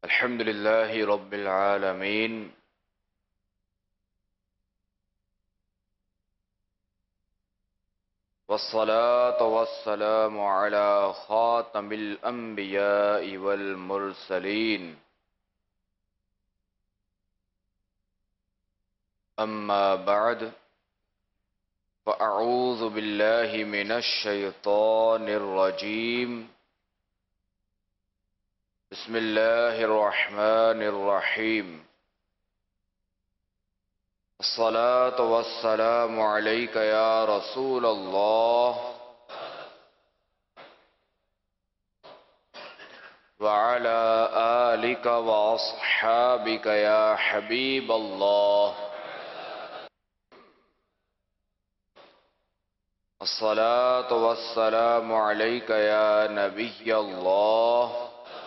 الحمد لله رب العالمين والصلاة والسلام على خاتم الأنبياء والمرسلين أما بعد فأعوذ بالله من الشيطان الرجيم بسم الله الرحمن الرحيم الصلاة والسلام عليك يا رسول الله وعلى آلك وأصحابك يا حبيب الله الصلاة والسلام عليك يا نبي الله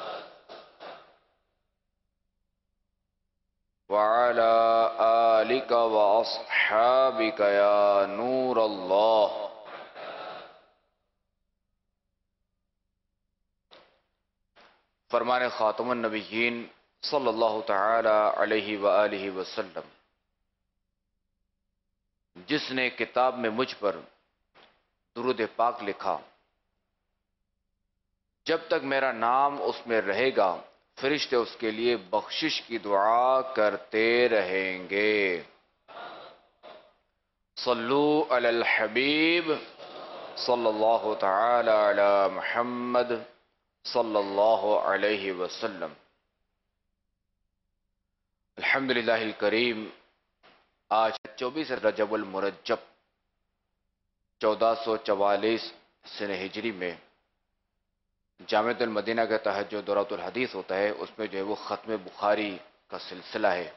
وعلى آلك وأصحابك يا نور الله فرمان خاتم النبیین صلی اللہ تعالی علیہ وآلہ وسلم، جس نے کتاب میں مجھ پر درود پاک لکھا، جب تک میرا نام اس میں رہے گا فرشتے اس کے لیے بخشش کی دعا کرتے رہیں گے۔ صلو علی الحبیب صلی اللہ تعالی علی محمد صلی اللہ علیہ وسلم۔ الحمدللہ الکریم، آج 24 رجب المرجب 1444 سنہ ہجری میں جامعۃ المدینہ کے تحت جو دورۃ الحدیث ہوتا ہے، اس میں جو ہے وہ ختم بخاری کا سلسلہ ہے،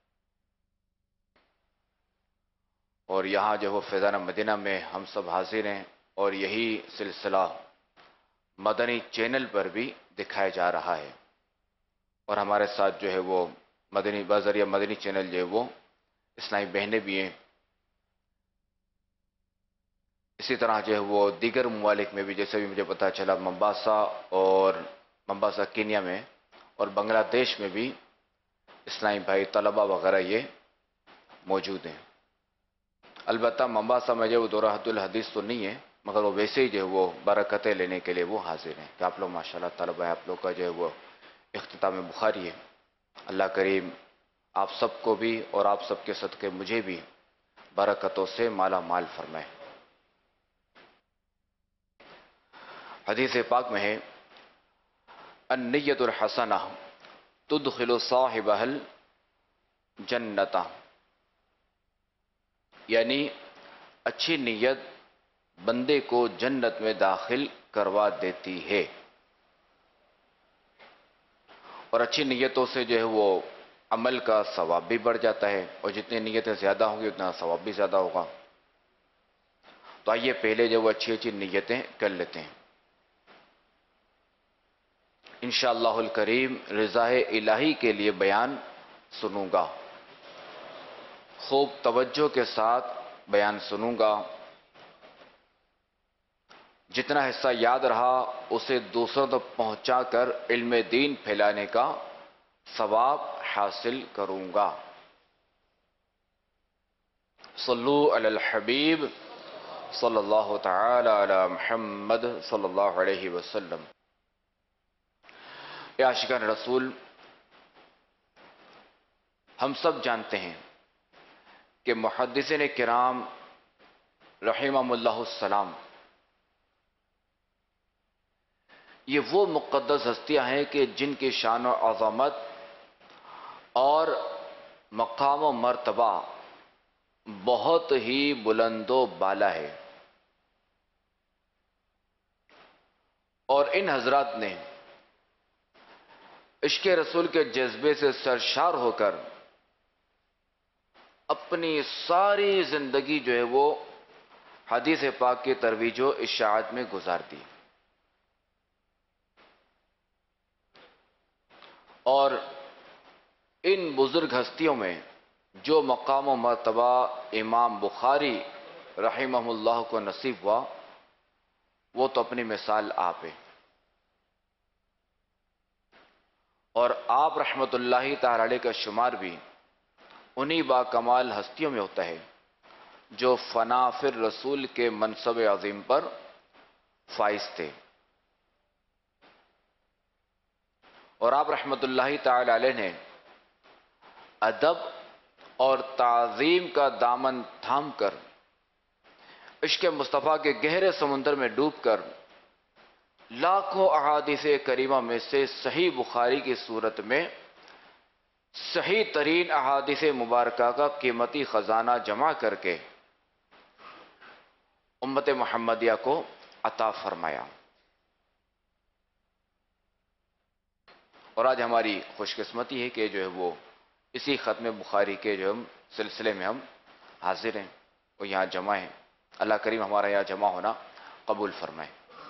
اور یہاں جو ہے وہ فیضان مدینہ میں ہم سب حاضر ہیں، اور یہی سلسلہ مدنی چینل پر بھی دکھایا جا رہا ہے، اور ہمارے ساتھ جو ہے وہ مدنی بذریعہ مدنی چینل جو ہے وہ اسلامی بہنیں بھی ہیں۔ اسی طرح جو ہے وہ دیگر ممالک میں بھی، جیسے بھی مجھے پتہ چلا ممباسا کینیا میں اور بنگلہ دیش میں بھی اسلامی بھائی طلبہ وغیرہ یہ موجود ہیں۔ البتہ ممباسا میں جو وہ دورۃ الحدیث تو نہیں ہے، مگر وہ ویسے ہی جو ہے وہ برکتیں لینے کے لیے وہ حاضر ہیں کہ آپ لوگ ماشاءاللہ طلبہ ہے، آپ لوگ کا جو ہے وہ اختتام بخاری ہے۔ اللہ کریم آپ سب کو بھی اور آپ سب کے صدقے مجھے بھی برکتوں سے مالا مال فرمائے۔ حدیث پاک میں ہے، النیت الحسنہ تدخل صاحبہ الجنۃ، یعنی اچھی نیت بندے کو جنت میں داخل کروا دیتی ہے، اور اچھی نیتوں سے جو ہے وہ عمل کا ثواب بھی بڑھ جاتا ہے، اور جتنی نیتیں زیادہ ہوں گی اتنا ثواب بھی زیادہ ہوگا۔ تو آئیے پہلے جو وہ اچھی اچھی نیتیں کر لیتے ہیں۔ انشاءاللہ الکریم رضا الہی کے لیے بیان سنوں گا، خوب توجہ کے ساتھ بیان سنوں گا، جتنا حصہ یاد رہا اسے دوسروں تک پہنچا کر علم دین پھیلانے کا ثواب حاصل کروں گا۔ صلو علی الحبیب صلی اللہ تعالی علی محمد صلی اللہ علیہ وسلم۔ اے عاشقان رسول، ہم سب جانتے ہیں کہ محدثین کرام رحمہم اللہ السلام یہ وہ مقدس ہستیاں ہیں کہ جن کی شان و عظمت اور مقام و مرتبہ بہت ہی بلند و بالا ہے، اور ان حضرات نے عشق رسول کے جذبے سے سرشار ہو کر اپنی ساری زندگی جو ہے وہ حدیث پاک کی ترویج و اشاعت میں گزار دی، اور ان بزرگ ہستیوں میں جو مقام و مرتبہ امام بخاری رحمہ اللہ کو نصیب ہوا وہ تو اپنی مثال آپ ہے۔ اور آپ رحمۃ اللہ تعالی علیہ کا شمار بھی انہی با کمال ہستیوں میں ہوتا ہے جو فنا فر رسول کے منصب عظیم پر فائز تھے. اور آپ رحمۃ اللہ تعالی علیہ نے ادب اور تعظیم کا دامن تھام کر عشق مصطفیٰ کے گہرے سمندر میں ڈوب کر لاکھوں احادیث کریمہ میں سے صحیح بخاری کی صورت میں صحیح ترین احادیث مبارکہ کا قیمتی خزانہ جمع کر کے امت محمدیہ کو عطا فرمایا. اور آج ہماری خوش قسمتی ہے کہ جو ہے وہ اسی ختم بخاری کے جو ہم سلسلے میں ہم حاضر ہیں اور یہاں جمع ہیں. اللہ کریم ہمارا یہاں جمع ہونا قبول فرمائے.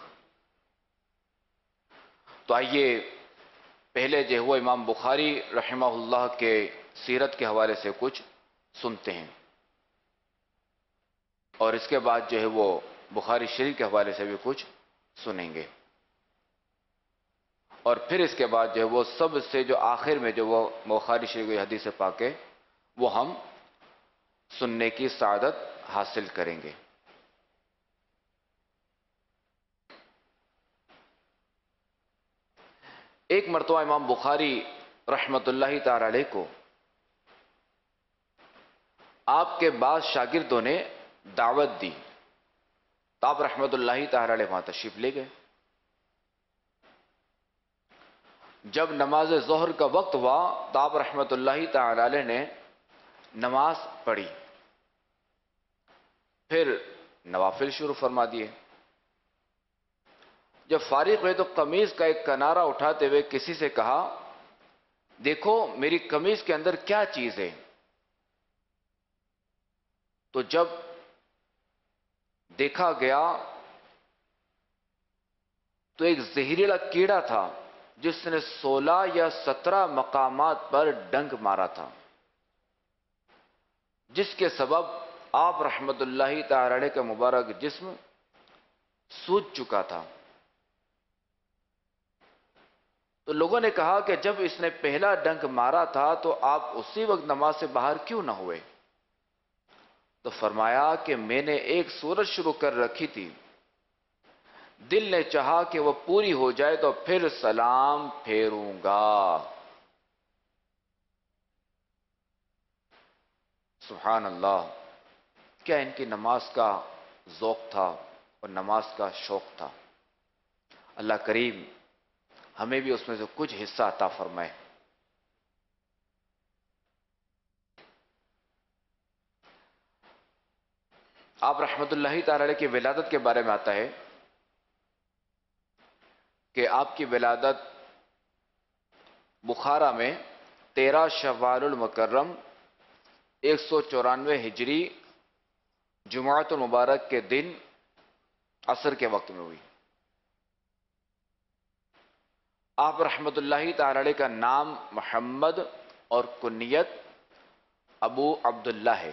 تو آئیے پہلے جو ہے وہ امام بخاری رحمہ اللہ کے سیرت کے حوالے سے کچھ سنتے ہیں اور اس کے بعد جو ہے وہ بخاری شریف کے حوالے سے بھی کچھ سنیں گے اور پھر اس کے بعد جو ہے وہ سب سے جو آخر میں جو وہ بخاری شریف کی حدیث پاک ہے وہ ہم سننے کی سعادت حاصل کریں گے. ایک مرتبہ امام بخاری رحمۃ اللہ تعالی علیہ کو آپ کے بعض شاگردوں نے دعوت دی تو آپ رحمۃ اللہ تعالی علیہ وہاں تشریف لے گئے. جب نماز ظہر کا وقت ہوا تو آپ رحمۃ اللہ تعالی علیہ نے نماز پڑھی, پھر نوافل شروع فرما دیے. جب فارغ ہوئے تو قمیض کا ایک کنارہ اٹھاتے ہوئے کسی سے کہا, دیکھو میری قمیض کے اندر کیا چیز ہے. تو جب دیکھا گیا تو ایک زہریلا کیڑا تھا جس نے 16 یا 17 مقامات پر ڈنک مارا تھا, جس کے سبب آپ رحمت اللہ تعالی علیہ کا مبارک جسم سوج چکا تھا. تو لوگوں نے کہا کہ جب اس نے پہلا ڈنک مارا تھا تو آپ اسی وقت نماز سے باہر کیوں نہ ہوئے؟ تو فرمایا کہ میں نے ایک سورت شروع کر رکھی تھی, دل نے چاہا کہ وہ پوری ہو جائے تو پھر سلام پھیروں گا. سبحان اللہ, کیا ان کی نماز کا ذوق تھا اور نماز کا شوق تھا. اللہ کریم ہمیں بھی اس میں سے کچھ حصہ عطا فرمائے. آپ رحمت اللہ تعالی علیہ کی ولادت کے بارے میں آتا ہے کہ آپ کی ولادت بخارا میں 13 شوال المکرم 194 ہجری جمعۃ المبارک کے دن عصر کے وقت میں ہوئی. آپ رحمت اللہ تعالی علیہ کا نام محمد اور کنیت ابو عبداللہ ہے.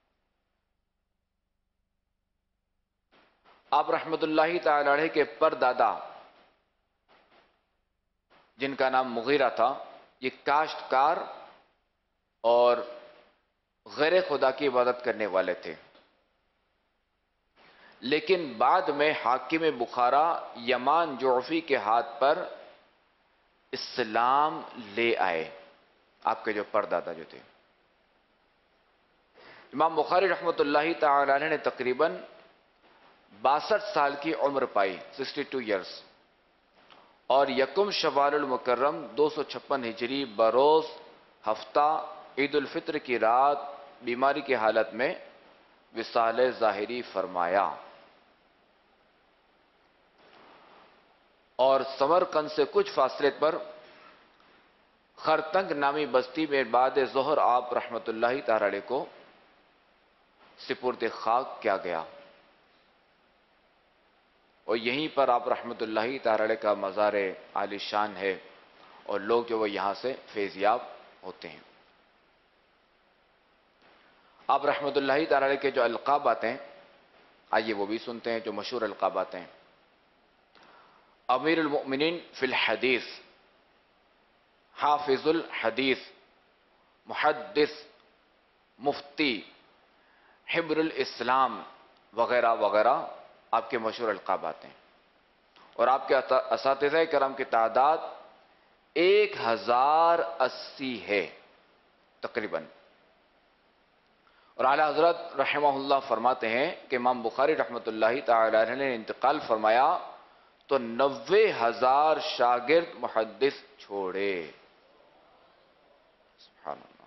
آپ رحمت اللہ تعالی علیہ کے پردادا جن کا نام مغیرہ تھا, یہ کاشتکار اور غیر خدا کی عبادت کرنے والے تھے, لیکن بعد میں حاکم بخارا یمان جعفی کے ہاتھ پر اسلام لے آئے. آپ کے جو پردادا جو تھے امام بخاری رحمۃ اللہ تعالی علیہ نے تقریباً 62 سال کی عمر پائی, 62 ایئرس, اور یکم شوال المکرم 256 ہجری بروز ہفتہ عید الفطر کی رات بیماری کی حالت میں وصال ظاہری فرمایا. اور سمرقند سے کچھ فاصلے پر خرتنگ نامی بستی میں بعد ظہر آپ رحمت اللہ تعالی علیہ کو سپرد خاک کیا گیا, اور یہیں پر آپ رحمت اللہ تعالی علیہ کا مزار عالی شان ہے اور لوگ جو وہ یہاں سے فیضیاب ہوتے ہیں. آپ رحمت اللہ تعالی علیہ کے جو القابات ہیں آئیے وہ بھی سنتے ہیں, جو مشہور القابات ہیں. امیر المؤمنین فی الحدیث, حافظ الحدیث، محدث، مفتی، حبر الاسلام وغیرہ وغیرہ آپ کے مشہور القابات ہیں، اور آپ کے اساتذہ کرام کی تعداد 1080 ہے تقریباً۔ اور اعلیٰ حضرت رحمہ اللہ فرماتے ہیں کہ امام بخاری رحمۃ اللہ تعالی علیہ نے انتقال فرمایا تو 90,000 شاگرد محدث چھوڑے۔ سبحان اللہ۔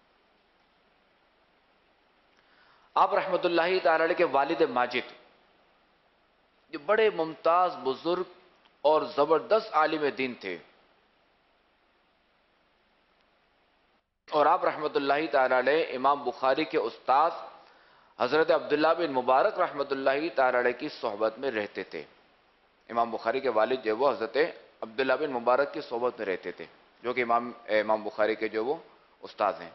آپ رحمۃ اللہ تعالی علیہ کے والد ماجد جو بڑے ممتاز بزرگ اور زبردست عالم دین تھے، اور آپ رحمۃ اللہ تعالی علیہ امام بخاری کے استاد حضرت عبداللہ بن مبارک رحمۃ اللہ تعالی علیہ کی صحبت میں رہتے تھے۔ امام بخاری کے والد جو وہ حضرت عبداللہ بن مبارک کی صحبت میں رہتے تھے، جو کہ امام بخاری کے جو وہ استاد ہیں،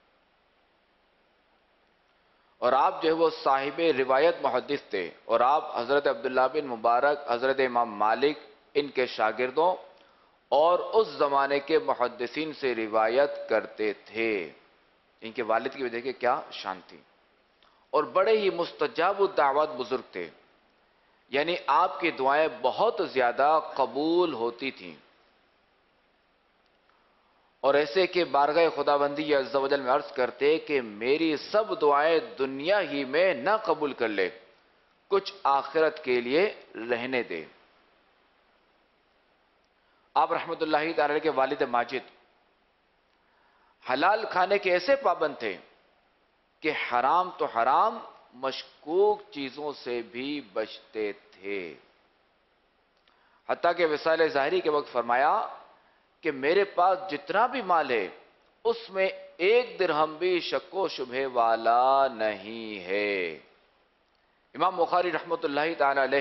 اور آپ جو ہے وہ صاحب روایت محدث تھے، اور آپ حضرت عبداللہ بن مبارک، حضرت امام مالک، ان کے شاگردوں اور اس زمانے کے محدثین سے روایت کرتے تھے۔ ان کے والد کی وجہ کہ کیا شان تھی، اور بڑے ہی مستجاب الدعوات بزرگ تھے، یعنی آپ کی دعائیں بہت زیادہ قبول ہوتی تھیں، اور ایسے کہ بارگاہ خداوندی عز و جل میں عرض کرتے کہ میری سب دعائیں دنیا ہی میں نہ قبول کر لے، کچھ آخرت کے لیے رہنے دے۔ آپ رحمت اللہ تعالی کے والد ماجد حلال کھانے کے ایسے پابند تھے کہ حرام تو حرام، مشکوک چیزوں سے بھی بچتے تھے، حتیٰ کہ وصال ظاہری کے وقت فرمایا کہ میرے پاس جتنا بھی مال ہے اس میں 1 درہم بھی شک و شبہ والا نہیں ہے۔ امام بخاری رحمت اللہ تعالی علیہ،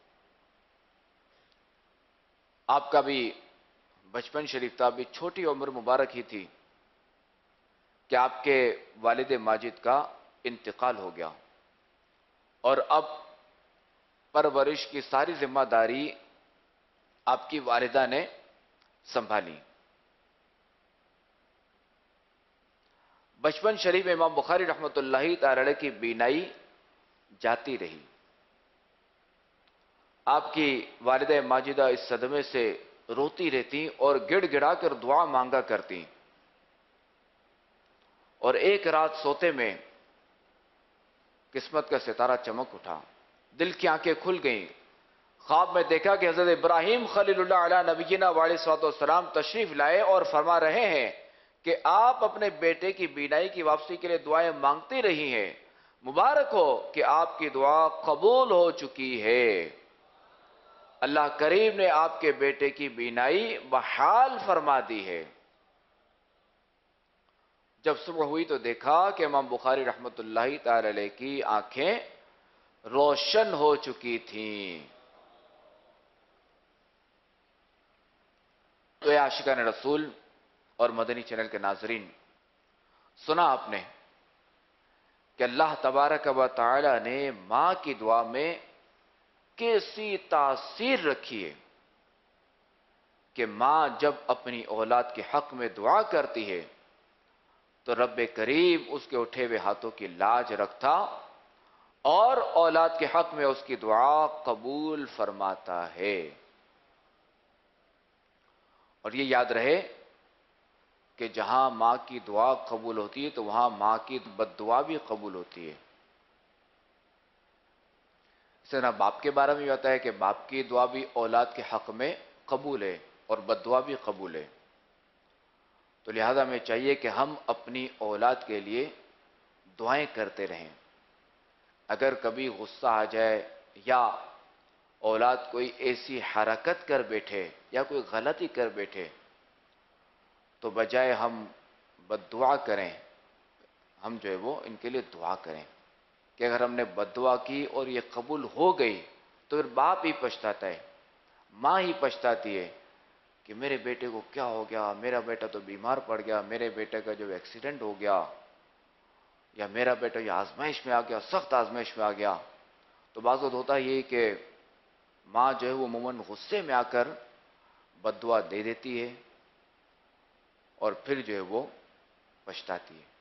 آپ کا بھی بچپن شریف تھا، بھی چھوٹی عمر مبارک ہی تھی کہ آپ کے والد ماجد کا انتقال ہو گیا، اور اب پرورش کی ساری ذمہ داری آپ کی والدہ نے سنبھالی۔ بچپن شریف میں امام بخاری رحمت اللہ تعالی علیہ کی بینائی جاتی رہی، آپ کی والدہ ماجدہ اس صدمے سے روتی رہتی اور گڑ گڑا کر دعا مانگا کرتی، اور ایک رات سوتے میں قسمت کا ستارہ چمک اٹھا، دل کی آنکھیں کھل گئیں، خواب میں دیکھا کہ حضرت ابراہیم خلیل اللہ علیہ نبینا علیہ الصلوۃ والسلام تشریف لائے اور فرما رہے ہیں کہ آپ اپنے بیٹے کی بینائی کی واپسی کے لیے دعائیں مانگتی رہی ہیں، مبارک ہو کہ آپ کی دعا قبول ہو چکی ہے، اللہ کریم نے آپ کے بیٹے کی بینائی بحال فرما دی ہے۔ جب صبح ہوئی تو دیکھا کہ امام بخاری رحمت اللہ تعالی علیہ کی آنکھیں روشن ہو چکی تھیں۔ تو اے عاشقان رسول اور مدنی چینل کے ناظرین، سنا آپ نے کہ اللہ تبارک و تعالی نے ماں کی دعا میں کیسی تاثیر رکھی ہے کہ ماں جب اپنی اولاد کے حق میں دعا کرتی ہے تو رب کریم اس کے اٹھے ہوئے ہاتھوں کی لاج رکھتا اور اولاد کے حق میں اس کی دعا قبول فرماتا ہے۔ اور یہ یاد رہے کہ جہاں ماں کی دعا قبول ہوتی ہے تو وہاں ماں کی بد دعا بھی قبول ہوتی ہے۔ اس طرح باپ کے بارے میں بھی ہوتا ہے کہ باپ کی دعا بھی اولاد کے حق میں قبول ہے اور بد دعا بھی قبول ہے، تو لہذا ہمیں چاہیے کہ ہم اپنی اولاد کے لیے دعائیں کرتے رہیں۔ اگر کبھی غصہ آ جائے یا اولاد کوئی ایسی حرکت کر بیٹھے یا کوئی غلطی کر بیٹھے تو بجائے ہم بد دعا کریں، ہم جو ہے وہ ان کے لیے دعا کریں کہ اگر ہم نے بد دعا کی اور یہ قبول ہو گئی تو پھر باپ ہی پچھتاتا ہے، ماں ہی پچھتاتی ہے کہ میرے بیٹے کو کیا ہو گیا، میرا بیٹا تو بیمار پڑ گیا، میرے بیٹے کا جو ایکسیڈنٹ ہو گیا، یا میرا بیٹا یہ آزمائش میں آ گیا، سخت آزمائش میں آ گیا۔ تو بعض وقت ہوتا یہ کہ ماں جو ہے وہ عموماً غصے میں آ کر بد دعا دے دیتی ہے، اور پھر جو ہے وہ پچھتاتی ہے۔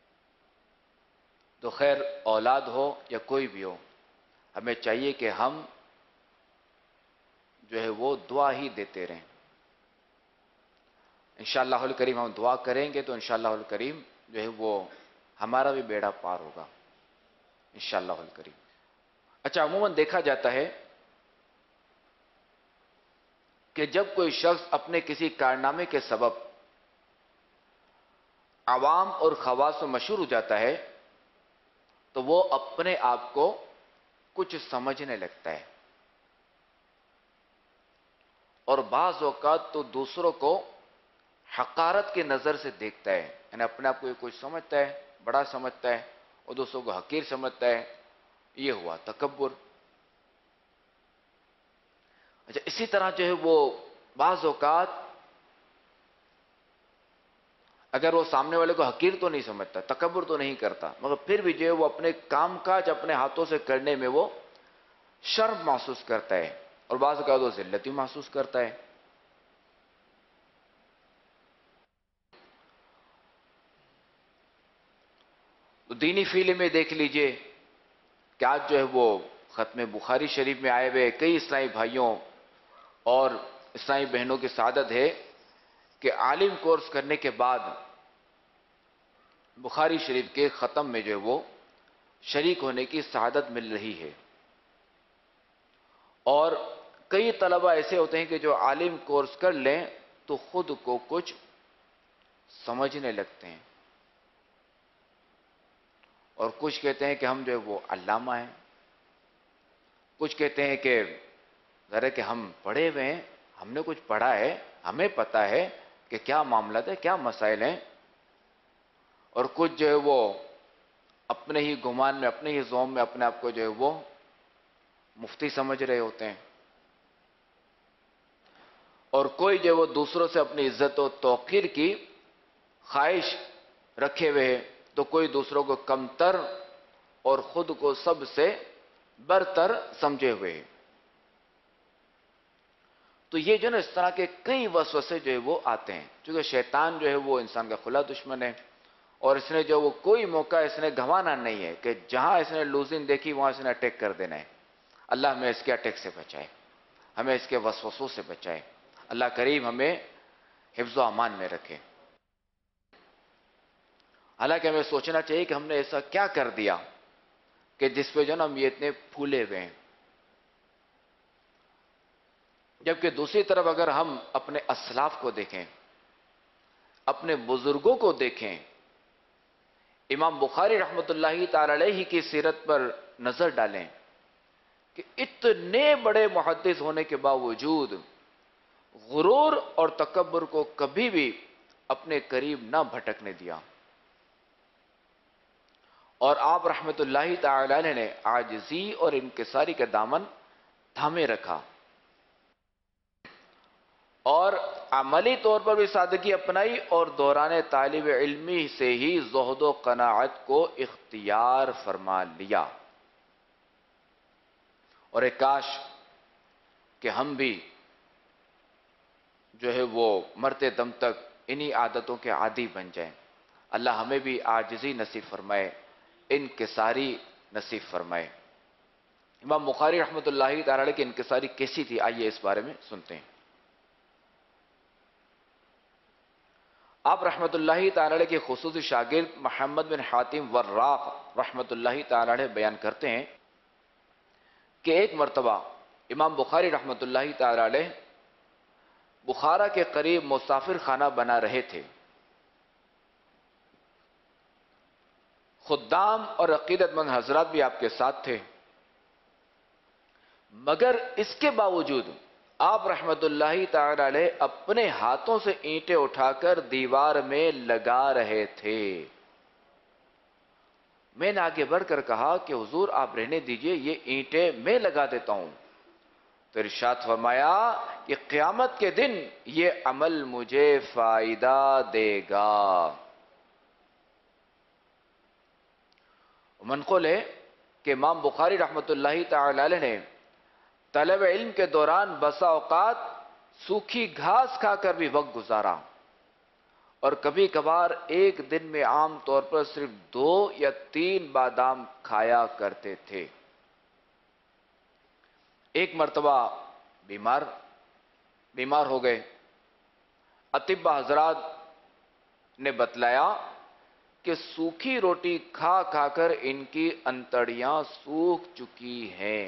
تو خیر اولاد ہو یا کوئی بھی ہو، ہمیں چاہیے کہ ہم جو ہے وہ دعا ہی دیتے رہیں۔ انشاءاللہ الکریم ہم دعا کریں گے تو انشاءاللہ الکریم جو ہے وہ ہمارا بھی بیڑا پار ہوگا انشاءاللہ الکریم۔ اچھا، عموماً دیکھا جاتا ہے کہ جب کوئی شخص اپنے کسی کارنامے کے سبب عوام اور خواص میں مشہور ہو جاتا ہے تو وہ اپنے آپ کو کچھ سمجھنے لگتا ہے، اور بعض اوقات تو دوسروں کو حقارت کی نظر سے دیکھتا ہے، یعنی اپنے آپ کو یہ کچھ سمجھتا ہے، بڑا سمجھتا ہے، اور دوسروں کو حقیر سمجھتا ہے۔ یہ ہوا تکبر۔ اچھا، اسی طرح جو ہے وہ بعض اوقات اگر وہ سامنے والے کو حقیر تو نہیں سمجھتا، تکبر تو نہیں کرتا، مگر پھر بھی جو ہے وہ اپنے کام کاج اپنے ہاتھوں سے کرنے میں وہ شرم محسوس کرتا ہے، اور بعض اوقات وہ ذلت محسوس کرتا ہے۔ تو دینی فیلڈ میں دیکھ لیجئے کہ آج جو ہے وہ ختم بخاری شریف میں آئے ہوئے کئی اسلامی بھائیوں اور اسلامی بہنوں کی سعادت ہے کہ عالم کورس کرنے کے بعد بخاری شریف کے ختم میں جو ہے وہ شریک ہونے کی سعادت مل رہی ہے۔ اور کئی طلبہ ایسے ہوتے ہیں کہ جو عالم کورس کر لیں تو خود کو کچھ سمجھنے لگتے ہیں، اور کچھ کہتے ہیں کہ ہم جو ہے وہ علامہ ہیں، کچھ کہتے ہیں کہ ذرا کہ ہم پڑھے ہوئے ہیں، ہم نے کچھ پڑھا ہے، ہمیں پتا ہے کہ کیا معاملات ہے، کیا مسائل ہیں، اور کچھ جو ہے وہ اپنے ہی گمان میں، اپنے ہی زوم میں اپنے آپ کو جو ہے وہ مفتی سمجھ رہے ہوتے ہیں، اور کوئی جو ہے وہ دوسروں سے اپنی عزت و توقیر کی خواہش رکھے ہوئے ہے، تو کوئی دوسروں کو کمتر اور خود کو سب سے برتر سمجھے ہوئے ہے۔ تو یہ جو ہے نا اس طرح کے کئی وسوسے جو ہے وہ آتے ہیں، کیونکہ شیطان جو ہے وہ انسان کا کھلا دشمن ہے، اور اس نے جو وہ کوئی موقع اس نے گنوانا نہیں ہے کہ جہاں اس نے لوزنگ دیکھی وہاں اس نے اٹیک کر دینا ہے۔ اللہ ہمیں اس کے اٹیک سے بچائے، ہمیں اس کے وسوسوں سے بچائے، اللہ کریم ہمیں حفظ و امان میں رکھے۔ حالانکہ ہمیں سوچنا چاہیے کہ ہم نے ایسا کیا کر دیا کہ جس پہ جو نا ہم یہ اتنے پھولے ہوئے ہیں، جبکہ دوسری طرف اگر ہم اپنے اسلاف کو دیکھیں، اپنے بزرگوں کو دیکھیں، امام بخاری رحمۃ اللہ تعالی علیہ کی سیرت پر نظر ڈالیں کہ اتنے بڑے محدث ہونے کے باوجود غرور اور تکبر کو کبھی بھی اپنے قریب نہ بھٹکنے دیا، اور آپ رحمۃ اللہ تعالی علیہ نے عاجزی اور انکساری کا دامن تھامے رکھا، اور عملی طور پر بھی سادگی اپنائی، اور دوران طالب علمی سے ہی زہد و قناعت کو اختیار فرما لیا۔ اور ایک کاش کہ ہم بھی جو ہے وہ مرتے دم تک انہی عادتوں کے عادی بن جائیں۔ اللہ ہمیں بھی عاجزی نصیب فرمائے، انکساری نصیب فرمائے۔ امام بخاری رحمۃ اللہ تعالی علیہ کی انکساری کیسی تھی، آئیے اس بارے میں سنتے ہیں۔ آپ رحمۃ اللہ تعالی علیہ کے خصوصی شاگرد محمد بن حاتم وراق رحمۃ اللہ تعالی علیہ بیان کرتے ہیں کہ ایک مرتبہ امام بخاری رحمۃ اللہ تعالی علیہ بخارا کے قریب مسافر خانہ بنا رہے تھے۔ خدام اور عقیدت مند حضرات بھی آپ کے ساتھ تھے، مگر اس کے باوجود آپ رحمت اللہ تعالی علیہ اپنے ہاتھوں سے اینٹیں اٹھا کر دیوار میں لگا رہے تھے۔ میں نے آگے بڑھ کر کہا کہ حضور آپ رہنے دیجئے، یہ اینٹیں میں لگا دیتا ہوں۔ تو ارشاد فرمایا کہ قیامت کے دن یہ عمل مجھے فائدہ دے گا۔ منقول ہے کہ امام بخاری رحمۃ اللہ تعالی علیہ نے طلب علم کے دوران بسا اوقات سوکھی گھاس کھا کر بھی وقت گزارا، اور کبھی کبھار ایک دن میں عام طور پر صرف 2 یا 3 بادام کھایا کرتے تھے۔ ایک مرتبہ بیمار ہو گئے۔ اطباء حضرات نے بتلایا کہ سوکھی روٹی کھا کھا کر ان کی انتڑیاں سوکھ چکی ہیں۔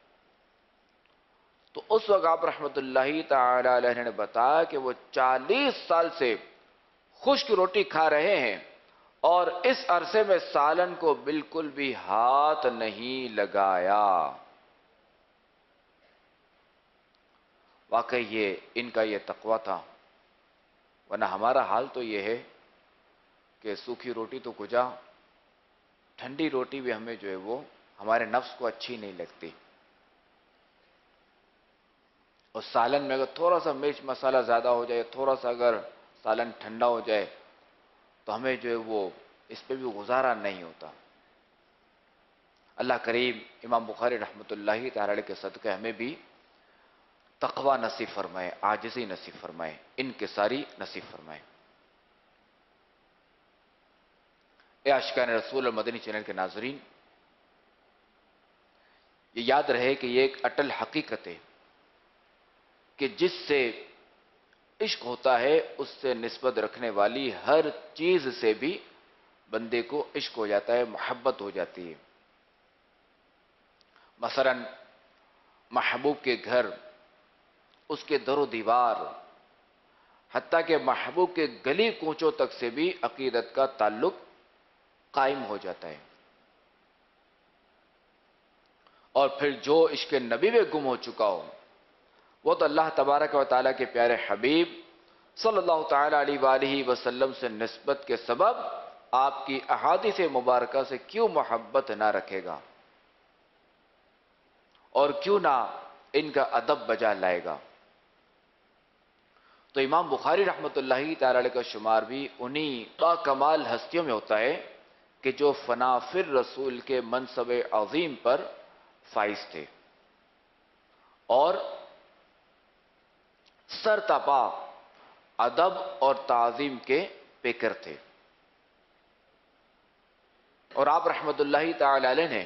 تو اس وقت آپ رحمت اللہ تعالی علیہ نے بتایا کہ وہ 40 سال سے خشک روٹی کھا رہے ہیں اور اس عرصے میں سالن کو بالکل بھی ہاتھ نہیں لگایا۔ واقعی یہ ان کا یہ تقویٰ تھا، ورنہ ہمارا حال تو یہ ہے کہ سوکھی روٹی تو کجا، ٹھنڈی روٹی بھی ہمیں جو ہے وہ ہمارے نفس کو اچھی نہیں لگتی، اور سالن میں اگر تھوڑا سا مرچ مسالہ زیادہ ہو جائے، تھوڑا سا اگر سالن ٹھنڈا ہو جائے تو ہمیں جو ہے وہ اس پہ بھی گزارا نہیں ہوتا۔ اللہ کریم امام بخاری رحمۃ اللہ تعالی علیہ کے صدقے ہمیں بھی تقوی نصیب فرمائے، عاجزی نصیب فرمائے، انکساری نصیب فرمائے۔ اے عاشقان رسول اور مدنی چینل کے ناظرین، یہ یاد رہے کہ یہ ایک اٹل حقیقت ہے کہ جس سے عشق ہوتا ہے اس سے نسبت رکھنے والی ہر چیز سے بھی بندے کو عشق ہو جاتا ہے، محبت ہو جاتی ہے۔ مثلا محبوب کے گھر، اس کے در و دیوار، حتیٰ کہ محبوب کے گلی کوچوں تک سے بھی عقیدت کا تعلق قائم ہو جاتا ہے۔ اور پھر جو عشق نبی میں گم ہو چکا ہو وہ تو اللہ تبارک و تعالیٰ کے پیارے حبیب صلی اللہ تعالی علیہ وآلہ وسلم سے نسبت کے سبب آپ کی احادیث مبارکہ سے کیوں محبت نہ رکھے گا، اور کیوں نہ ان کا ادب بجا لائے گا۔ تو امام بخاری رحمۃ اللہ تعالی علیہ کا شمار بھی انہی با کمال ہستیوں میں ہوتا ہے کہ جو فنا فر رسول کے منصب عظیم پر فائز تھے اور سر تپا ادب اور تعظیم کے پیکر تھے۔ اور آپ رحمت اللہ تعالی علیہ نے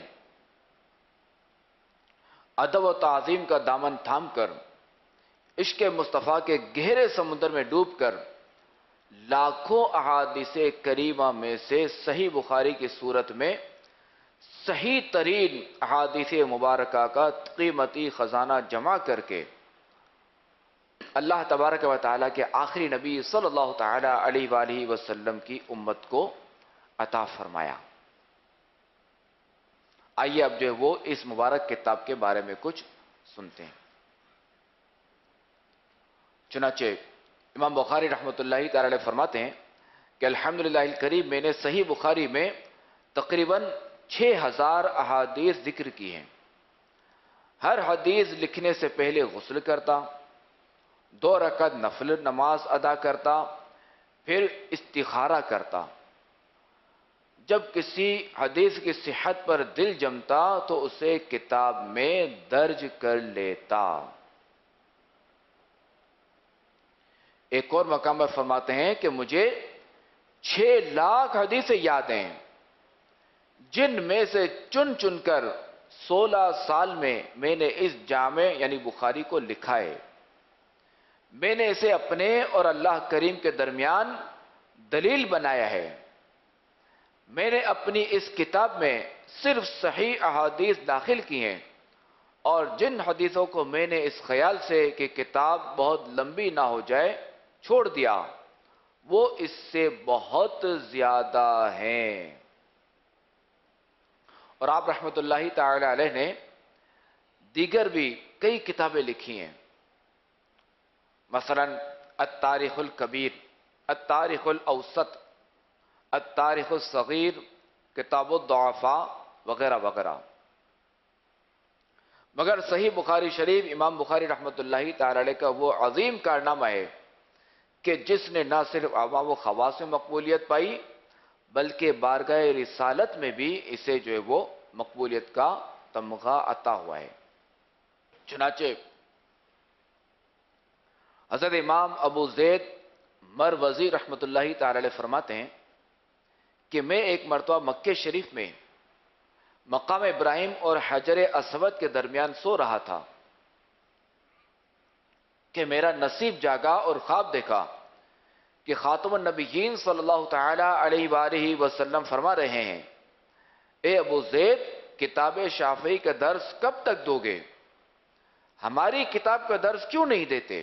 ادب و تعظیم کا دامن تھام کر عشق مصطفیٰ کے گہرے سمندر میں ڈوب کر لاکھوں احادیث کریمہ میں سے صحیح بخاری کی صورت میں صحیح ترین احادیث مبارکہ کا قیمتی خزانہ جمع کر کے اللہ تبارک و تعالیٰ کے آخری نبی صلی اللہ تعالی علیہ وآلہ وسلم کی امت کو عطا فرمایا۔ آئیے اب جو ہے وہ اس مبارک کتاب کے بارے میں کچھ سنتے ہیں۔ چنانچہ امام بخاری رحمۃ اللہ تعالی علیہ فرماتے ہیں کہ الحمدللہ الکریم، میں نے صحیح بخاری میں تقریباً 6000 احادیث ذکر کی ہیں۔ ہر حدیث لکھنے سے پہلے غسل کرتا، 2 رکعت نفل نماز ادا کرتا، پھر استخارہ کرتا۔ جب کسی حدیث کی صحت پر دل جمتا تو اسے کتاب میں درج کر لیتا۔ ایک اور مقام پر فرماتے ہیں کہ مجھے 6 لاکھ حدیثیں یاد ہیں، جن میں سے چن چن کر 16 سال میں نے اس جامع یعنی بخاری کو لکھا ہے۔ میں نے اسے اپنے اور اللہ کریم کے درمیان دلیل بنایا ہے۔ میں نے اپنی اس کتاب میں صرف صحیح احادیث داخل کی ہیں، اور جن حدیثوں کو میں نے اس خیال سے کہ کتاب بہت لمبی نہ ہو جائے چھوڑ دیا، وہ اس سے بہت زیادہ ہیں۔ اور آپ رحمت اللہ تعالی علیہ نے دیگر بھی کئی کتابیں لکھی ہیں، مثلا التاریخ الکبیر، التاریخ الاوسط، التاریخ الصغیر، کتاب الضعفاء وغیرہ وغیرہ۔ مگر صحیح بخاری شریف امام بخاری رحمت اللہ تعالی علیہ کا وہ عظیم کارنامہ ہے کہ جس نے نہ صرف عوام و خواص میں مقبولیت پائی بلکہ بارگاہ رسالت میں بھی اسے جو ہے وہ مقبولیت کا تمغہ عطا ہوا ہے۔ چنانچہ حضرت امام ابو زید مروزی رحمۃ اللہ تعالی علیہ فرماتے ہیں کہ میں ایک مرتبہ مکہ شریف میں مقام ابراہیم اور حجر اسود کے درمیان سو رہا تھا کہ میرا نصیب جاگا اور خواب دیکھا کہ خاتم النبیین صلی اللہ تعالی علیہ وآلہ وسلم فرما رہے ہیں، اے ابو زید، کتاب شافعی کا درس کب تک دو گے؟ ہماری کتاب کا درس کیوں نہیں دیتے؟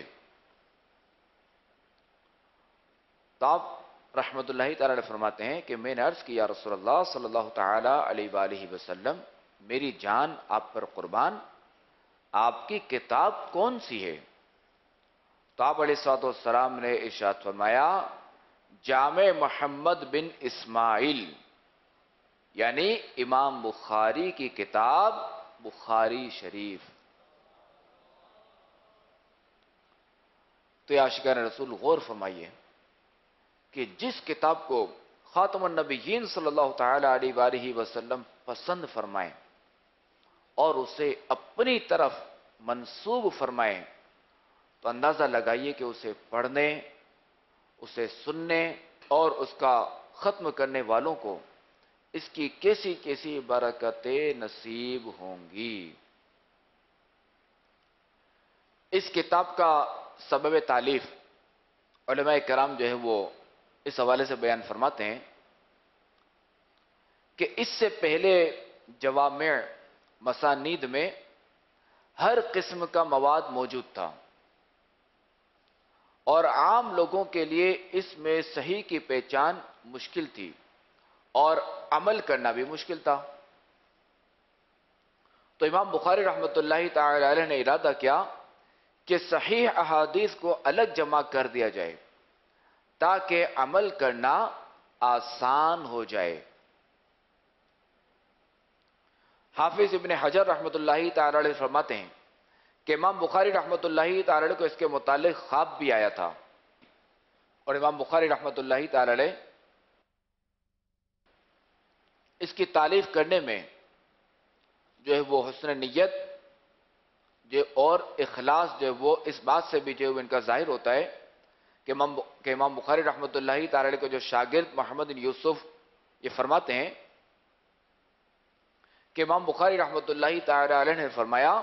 تو آپ رحمت اللہ تعالی علیہ فرماتے ہیں کہ میں نے عرض کیا، رسول اللہ صلی اللہ تعالی علیہ وآلہ وسلم، میری جان آپ پر قربان، آپ کی کتاب کون سی ہے؟ تو آپ علیہ الصلوۃ والسلام نے ارشاد فرمایا، جامع محمد بن اسماعیل، یعنی امام بخاری کی کتاب بخاری شریف۔ تو عاشقان رسول غور فرمائیے کہ جس کتاب کو خاتم النبیین صلی اللہ تعالی علیہ وآلہ وسلم پسند فرمائیں اور اسے اپنی طرف منسوب فرمائیں، تو اندازہ لگائیے کہ اسے پڑھنے، اسے سننے اور اس کا ختم کرنے والوں کو اس کی کیسی کیسی برکتیں نصیب ہوں گی۔ اس کتاب کا سبب تالیف علماء کرام جو ہے وہ اس حوالے سے بیان فرماتے ہیں کہ اس سے پہلے جوامع مسانید میں ہر قسم کا مواد موجود تھا اور عام لوگوں کے لیے اس میں صحیح کی پہچان مشکل تھی اور عمل کرنا بھی مشکل تھا۔ تو امام بخاری رحمۃ اللہ تعالی علیہ نے ارادہ کیا کہ صحیح احادیث کو الگ جمع کر دیا جائے تاکہ عمل کرنا آسان ہو جائے۔ حافظ ابن حجر رحمۃ اللہ تعالی علیہ فرماتے ہیں کہ امام بخاری رحمۃ اللہ تعالی علیہ کو اس کے متعلق خواب بھی آیا تھا، اور امام بخاری رحمۃ اللہ تعالی علیہ اس کی تعریف کرنے میں جو ہے وہ حسن نیت جو اور اخلاص جو ہے وہ اس بات سے بھی جو ہے ان کا ظاہر ہوتا ہے کہ امام بخاری رحمۃ اللہ تعالی علیہ کو جو شاگرد محمد بن یوسف یہ فرماتے ہیں کہ امام بخاری رحمۃ اللہ تعالی علیہ نے فرمایا،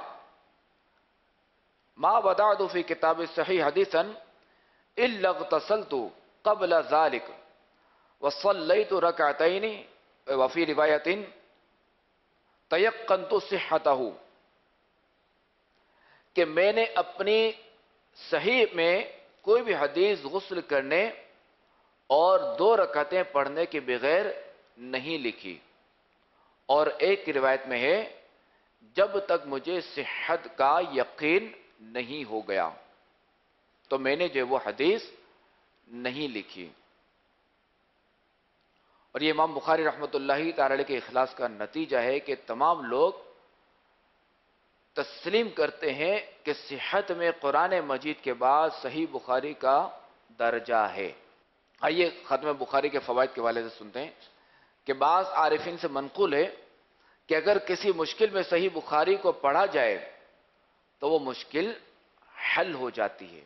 ما وضعت فی کتاب صحیح حدیثا الا اغتسلت قبل ذلك وصلیت رکعتین وفی روایت تیقنت صحتہ، کہ میں نے اپنی صحیح میں کوئی بھی حدیث غسل کرنے اور 2 رکعتیں پڑھنے کے بغیر نہیں لکھی، اور ایک روایت میں ہے جب تک مجھے صحت کا یقین نہیں ہو گیا تو میں نے جو وہ حدیث نہیں لکھی۔ اور یہ امام بخاری رحمۃ اللہ تعالی علیہ کے اخلاص کا نتیجہ ہے کہ تمام لوگ تسلیم کرتے ہیں کہ صحت میں قرآن مجید کے بعد صحیح بخاری کا درجہ ہے۔ آئیے ختم بخاری کے فوائد کے حوالے سے سنتے ہیں کہ بعض عارفین سے منقول ہے کہ اگر کسی مشکل میں صحیح بخاری کو پڑھا جائے تو وہ مشکل حل ہو جاتی ہے۔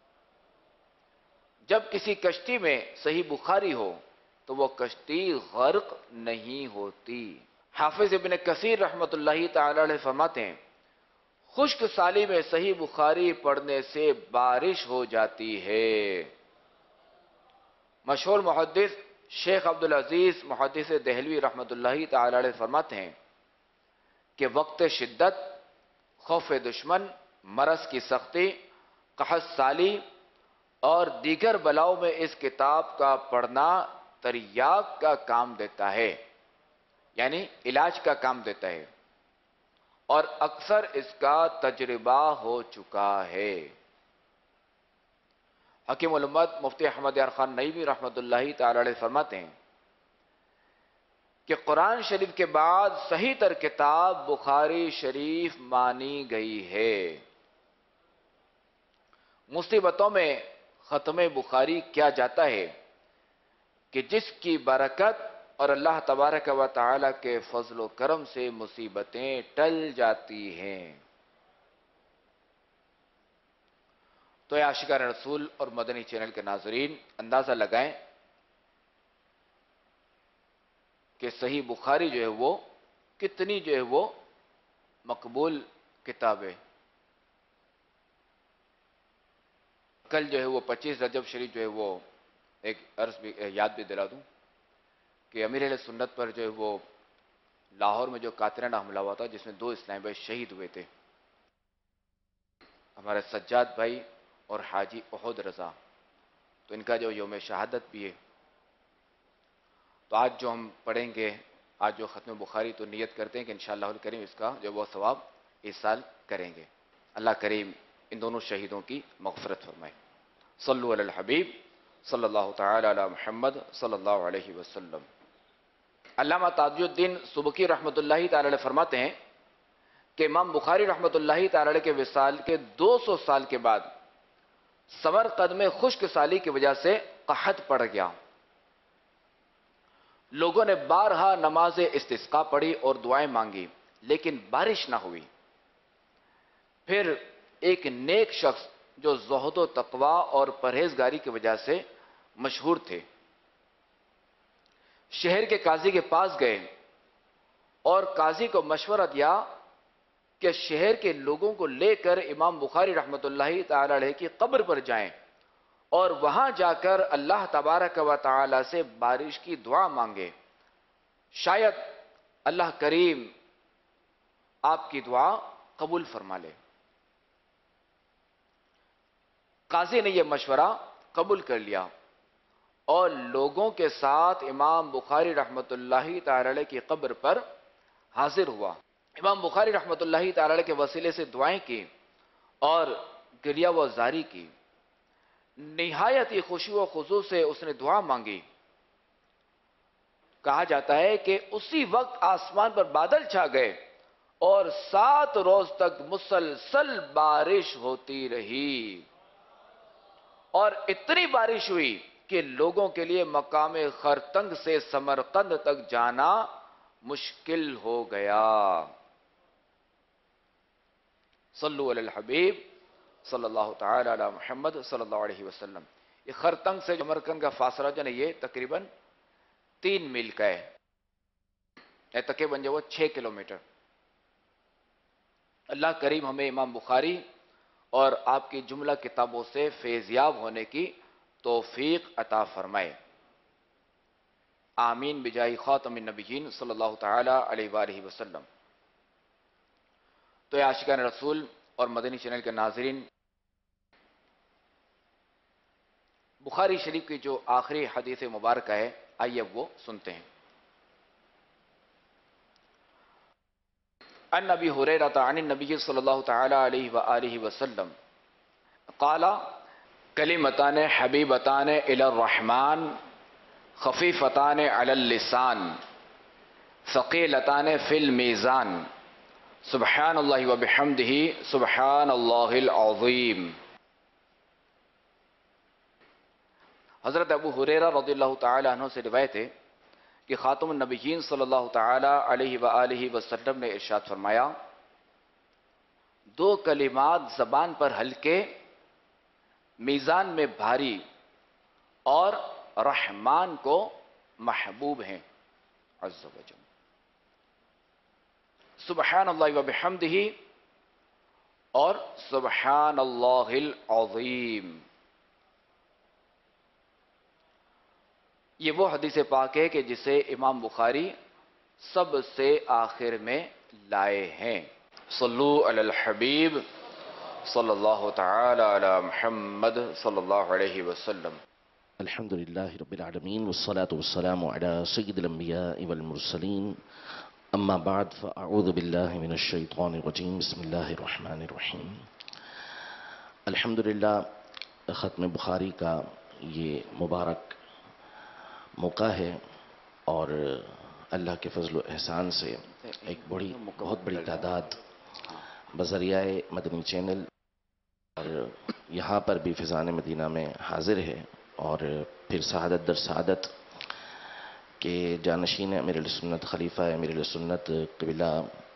جب کسی کشتی میں صحیح بخاری ہو تو وہ کشتی غرق نہیں ہوتی۔ حافظ ابن کثیر رحمۃ اللہ تعالی علیہ فرماتے ہیں، خشک سالی میں صحیح بخاری پڑھنے سے بارش ہو جاتی ہے۔ مشہور محدث شیخ عبدالعزیز محدث دہلوی رحمۃ اللہ تعالی علیہ فرماتے ہیں کہ وقت شدت، خوف دشمن، مرض کی سختی، قحط سالی اور دیگر بلاؤں میں اس کتاب کا پڑھنا تریاق کا کام دیتا ہے، یعنی علاج کا کام دیتا ہے، اور اکثر اس کا تجربہ ہو چکا ہے۔ حکیم الامت مفتی احمد یار خان نعیمی رحمۃ اللہ تعالی علیہ فرماتے ہیں کہ قرآن شریف کے بعد صحیح تر کتاب بخاری شریف مانی گئی ہے۔ مصیبتوں میں ختم بخاری کیا جاتا ہے کہ جس کی برکت اور اللہ تبارک و تعالی کے فضل و کرم سے مصیبتیں ٹل جاتی ہیں۔ تو اے عاشقان رسول اور مدنی چینل کے ناظرین، اندازہ لگائیں کہ صحیح بخاری جو ہے وہ کتنی جو ہے وہ مقبول کتاب ہے۔ کل جو ہے وہ 25 رجب شریف جو ہے وہ ایک عرض بھی یاد بھی دلا دوں کہ امیر اہل سنت پر جو ہے وہ لاہور میں جو قاتلانہ حملہ ہوا تھا جس میں 2 اسلامی بھائی شہید ہوئے تھے، ہمارے سجاد بھائی اور حاجی احد رضا، تو ان کا جو یوم شہادت بھی ہے۔ تو آج جو ہم پڑھیں گے، آج جو ختم بخاری، تو نیت کرتے ہیں کہ انشاءاللہ الکریم اس کا جو وہ ثواب اس سال کریں گے۔ اللہ کریم ان دونوں شہیدوں کی مغفرت فرمائے۔ صلو علی الحبیب صلی اللہ تعالی علی محمد صلی اللہ علیہ وسلم۔ علامہ تاج الدین سبکی رحمۃ اللہ تعالی علیہ فرماتے ہیں کہ امام بخاری رحمۃ اللہ تعالی علیہ کے وصال کے 200 سال کے بعد سمرقند میں خشک سالی کی وجہ سے قحط پڑ گیا۔ لوگوں نے بارہا نماز استسقاء پڑھی اور دعائیں مانگی لیکن بارش نہ ہوئی۔ پھر ایک نیک شخص جو زہد و تقوی اور پرہیزگاری کی وجہ سے مشہور تھے، شہر کے قاضی کے پاس گئے اور قاضی کو مشورہ دیا کہ شہر کے لوگوں کو لے کر امام بخاری رحمۃ اللہ تعالی علیہ کی قبر پر جائیں اور وہاں جا کر اللہ تبارک و تعالی سے بارش کی دعا مانگے، شاید اللہ کریم آپ کی دعا قبول فرما لے۔ قاضی نے یہ مشورہ قبول کر لیا اور لوگوں کے ساتھ امام بخاری رحمۃ اللہ تعالی علیہ کی قبر پر حاضر ہوا۔ امام بخاری رحمۃ اللہ تعالی علیہ کے وسیلے سے دعائیں کی اور گریہ و زاری کی۔ نہایت ہی خشوع و خضوع سے اس نے دعا مانگی۔ کہا جاتا ہے کہ اسی وقت آسمان پر بادل چھا گئے اور 7 روز تک مسلسل بارش ہوتی رہی، اور اتنی بارش ہوئی کہ لوگوں کے لیے مقام خرتنگ سے سمرقند تک جانا مشکل ہو گیا۔ صلو علی الحبیب صلی اللہ تعالی علی محمد صلی اللہ علیہ وسلم۔ یہ خرتنگ سے سمرقند کا فاصلہ جو ہے یہ تقریباً 3 میل کا ہے، تقریباً جو وہ 6 کلومیٹر۔ اللہ کریم ہمیں امام بخاری اور آپ کی جملہ کتابوں سے فیضیاب ہونے کی توفیق عطا فرمائے۔ آمین بجاہ خاتم النبیین صلی اللہ تعالی علیہ وآلہ وسلم۔ تو عاشقان رسول اور مدنی چینل کے ناظرین، بخاری شریف کی جو آخری حدیث مبارکہ ہے، آئیے وہ سنتے ہیں۔ عن ابی ہریرہ عن النبی صلی اللہ تعالی علیہ وآلہ وسلم قال کلمتان حبیبتان الی الرحمن خفیفتان علی اللسان ثقیلتان فی المیزان سبحان اللہ وبحمدہ سبحان اللہ العظیم۔ حضرت ابو ہریرہ رضی اللہ تعالی عنہ سے روایت ہے کہ خاتم النبیین صلی اللہ تعالی علیہ وآلہ وسلم نے ارشاد فرمایا، 2 کلمات زبان پر ہلکے، میزان میں بھاری اور رحمان کو محبوب ہیں عز و جل۔ سبحان اللہ وبحمدہ اور سبحان اللہ العظیم۔ یہ وہ حدیث پاک ہے کہ جسے امام بخاری سب سے آخر میں لائے ہیں۔ صلو علی الحبیب صلی اللہ تعالی علی محمد صلی اللہ علیہ وسلم۔ الحمد للہ رب العالمین والصلاة والسلام علی سید الانبیاء والمرسلین، اما بعد فاعوذ باللہ من الشیطان الرجیم، بسم اللہ الرحمن الرحیم۔ الحمدللہ ختم بخاری کا یہ مبارک موقع ہے اور اللہ کے فضل و احسان سے ایک بہت بڑی تعداد بذریعہ مدنی چینل اور یہاں پر بھی فیضان مدینہ میں حاضر ہے، اور پھر سعادت در سعادت کے جانشین امیر اہل سنت، خلیفہ امیر اہل سنت قبلہ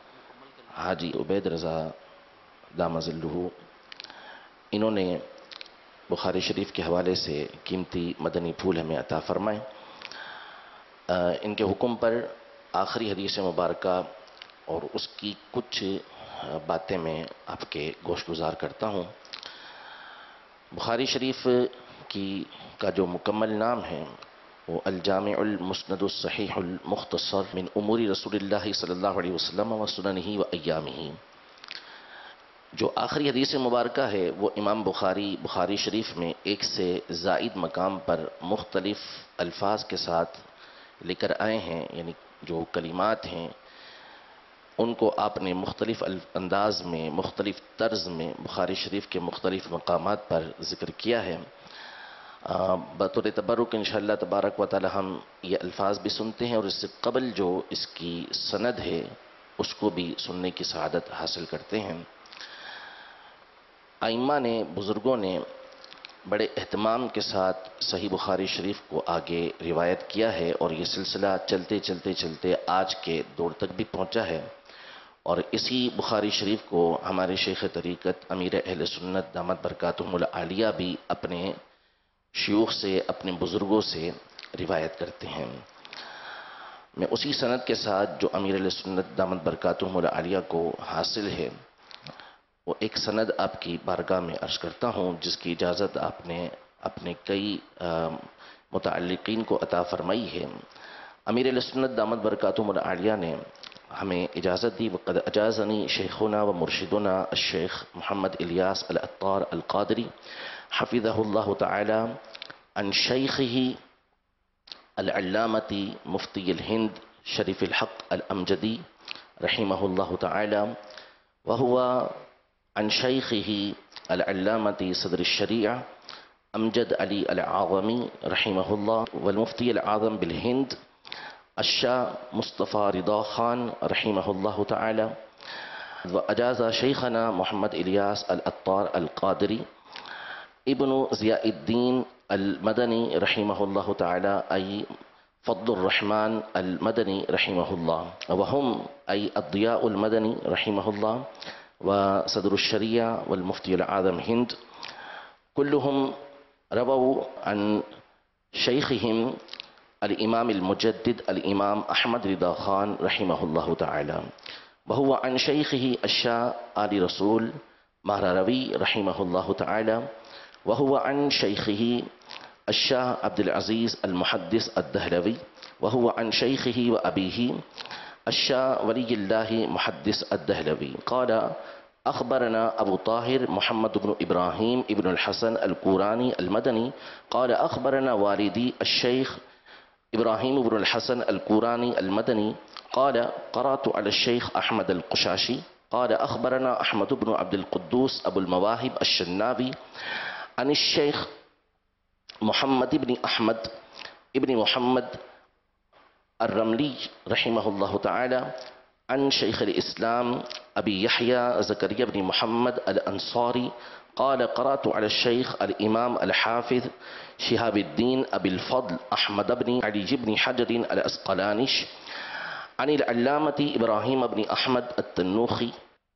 حاجی عبید رضا دامہ ظلہ، انہوں نے بخاری شریف کے حوالے سے قیمتی مدنی پھول ہمیں عطا فرمائیں۔ ان کے حکم پر آخری حدیث مبارکہ اور اس کی کچھ باتیں میں آپ کے گوش گزار کرتا ہوں۔ بخاری شریف کا جو مکمل نام ہے وہ الجامع المسند الصحیح المختصر من امور رسول اللہ صلی اللہ علیہ وسلم و سننہ و ایامہ۔ جو آخری حدیث مبارکہ ہے وہ امام بخاری شریف میں ایک سے زائد مقام پر مختلف الفاظ کے ساتھ لے کر آئے ہیں، یعنی جو کلمات ہیں ان کو آپ نے مختلف انداز میں، مختلف طرز میں بخاری شریف کے مختلف مقامات پر ذکر کیا ہے۔ بطور تبرک انشاءاللہ تبارک و تعالی ہم یہ الفاظ بھی سنتے ہیں اور اس سے قبل جو اس کی سند ہے اس کو بھی سننے کی سعادت حاصل کرتے ہیں۔ ائمہ نے، بزرگوں نے بڑے اہتمام کے ساتھ صحیح بخاری شریف کو آگے روایت کیا ہے اور یہ سلسلہ چلتے آج کے دور تک بھی پہنچا ہے، اور اسی بخاری شریف کو ہمارے شیخ طریقت امیر اہل سنت دامت برکاتہم العالیہ بھی اپنے شیوخ سے، اپنے بزرگوں سے روایت کرتے ہیں۔ میں اسی سند کے ساتھ جو امیر اہل سنت دامت برکاتہم العالیہ کو حاصل ہے وہ ایک سند آپ کی بارگاہ میں عرض کرتا ہوں، جس کی اجازت آپ نے اپنے کئی متعلقین کو عطا فرمائی ہے۔ امیر اہل سنت دامت برکاتہم العالیہ نے ہمیں اجازت دی، وقد اجازنی شیخنا و مرشدنا الشیخ محمد الیاس العطار القادری حفظہ اللہ تعالی عن شیخہ العلامة مفتی الہند شریف الحق الامجدی رحمہ اللہ تعالی وہو عن شیخہ العلامة صدر الشریعہ امجد علی العاظمی رحمہ اللہ والمفتی العاظم بالہند الشاہ مصطفیٰ رضا خان رحمہ اللہ تعالی واجاز شیخنا محمد الیاس العطار القادری ابن ضیاء الدین المدنی رحمہ اللہ تعالی ای فضل الرحمن المدنی رحمہ اللہ وہم ای الضیاء المدنی رحمہ اللہ وصدر الشریعہ والمفتی العاظم ہند كلهم رووا عن شيخهم الإمام المجدد الإمام أحمد رضا خان رحمه الله تعالى وهو عن شيخه الشاه آل رسول مهروی رحمه الله تعالى وهو عن شيخه الشاه عبد العزيز المحدث الدهلوي وهو عن شيخه وأبيه الشاه ولي الله محدث الدهلوي قال أخبرنا أبو طاهر محمد بن إبراهيم ابن الحسن الكوراني المدني قال أخبرنا والدي الشيخ إبراهيم بن الحسن الكوراني المدني قال قرأت على الشيخ أحمد القشاشي قال أخبرنا أحمد بن عبد القدوس أبو المواهب الشنابي عن الشيخ محمد بن أحمد ابن محمد الرملي رحمه الله تعالى عن شيخ الإسلام أبي يحيى زكريا بن محمد الأنصاري قال قرأت على الشيخ الإمام الحافظ شهاب الدين أبي الفضل أحمد بن علي بن حجر الأسقلاني عن العلامة إبراهيم بن أحمد التنوخي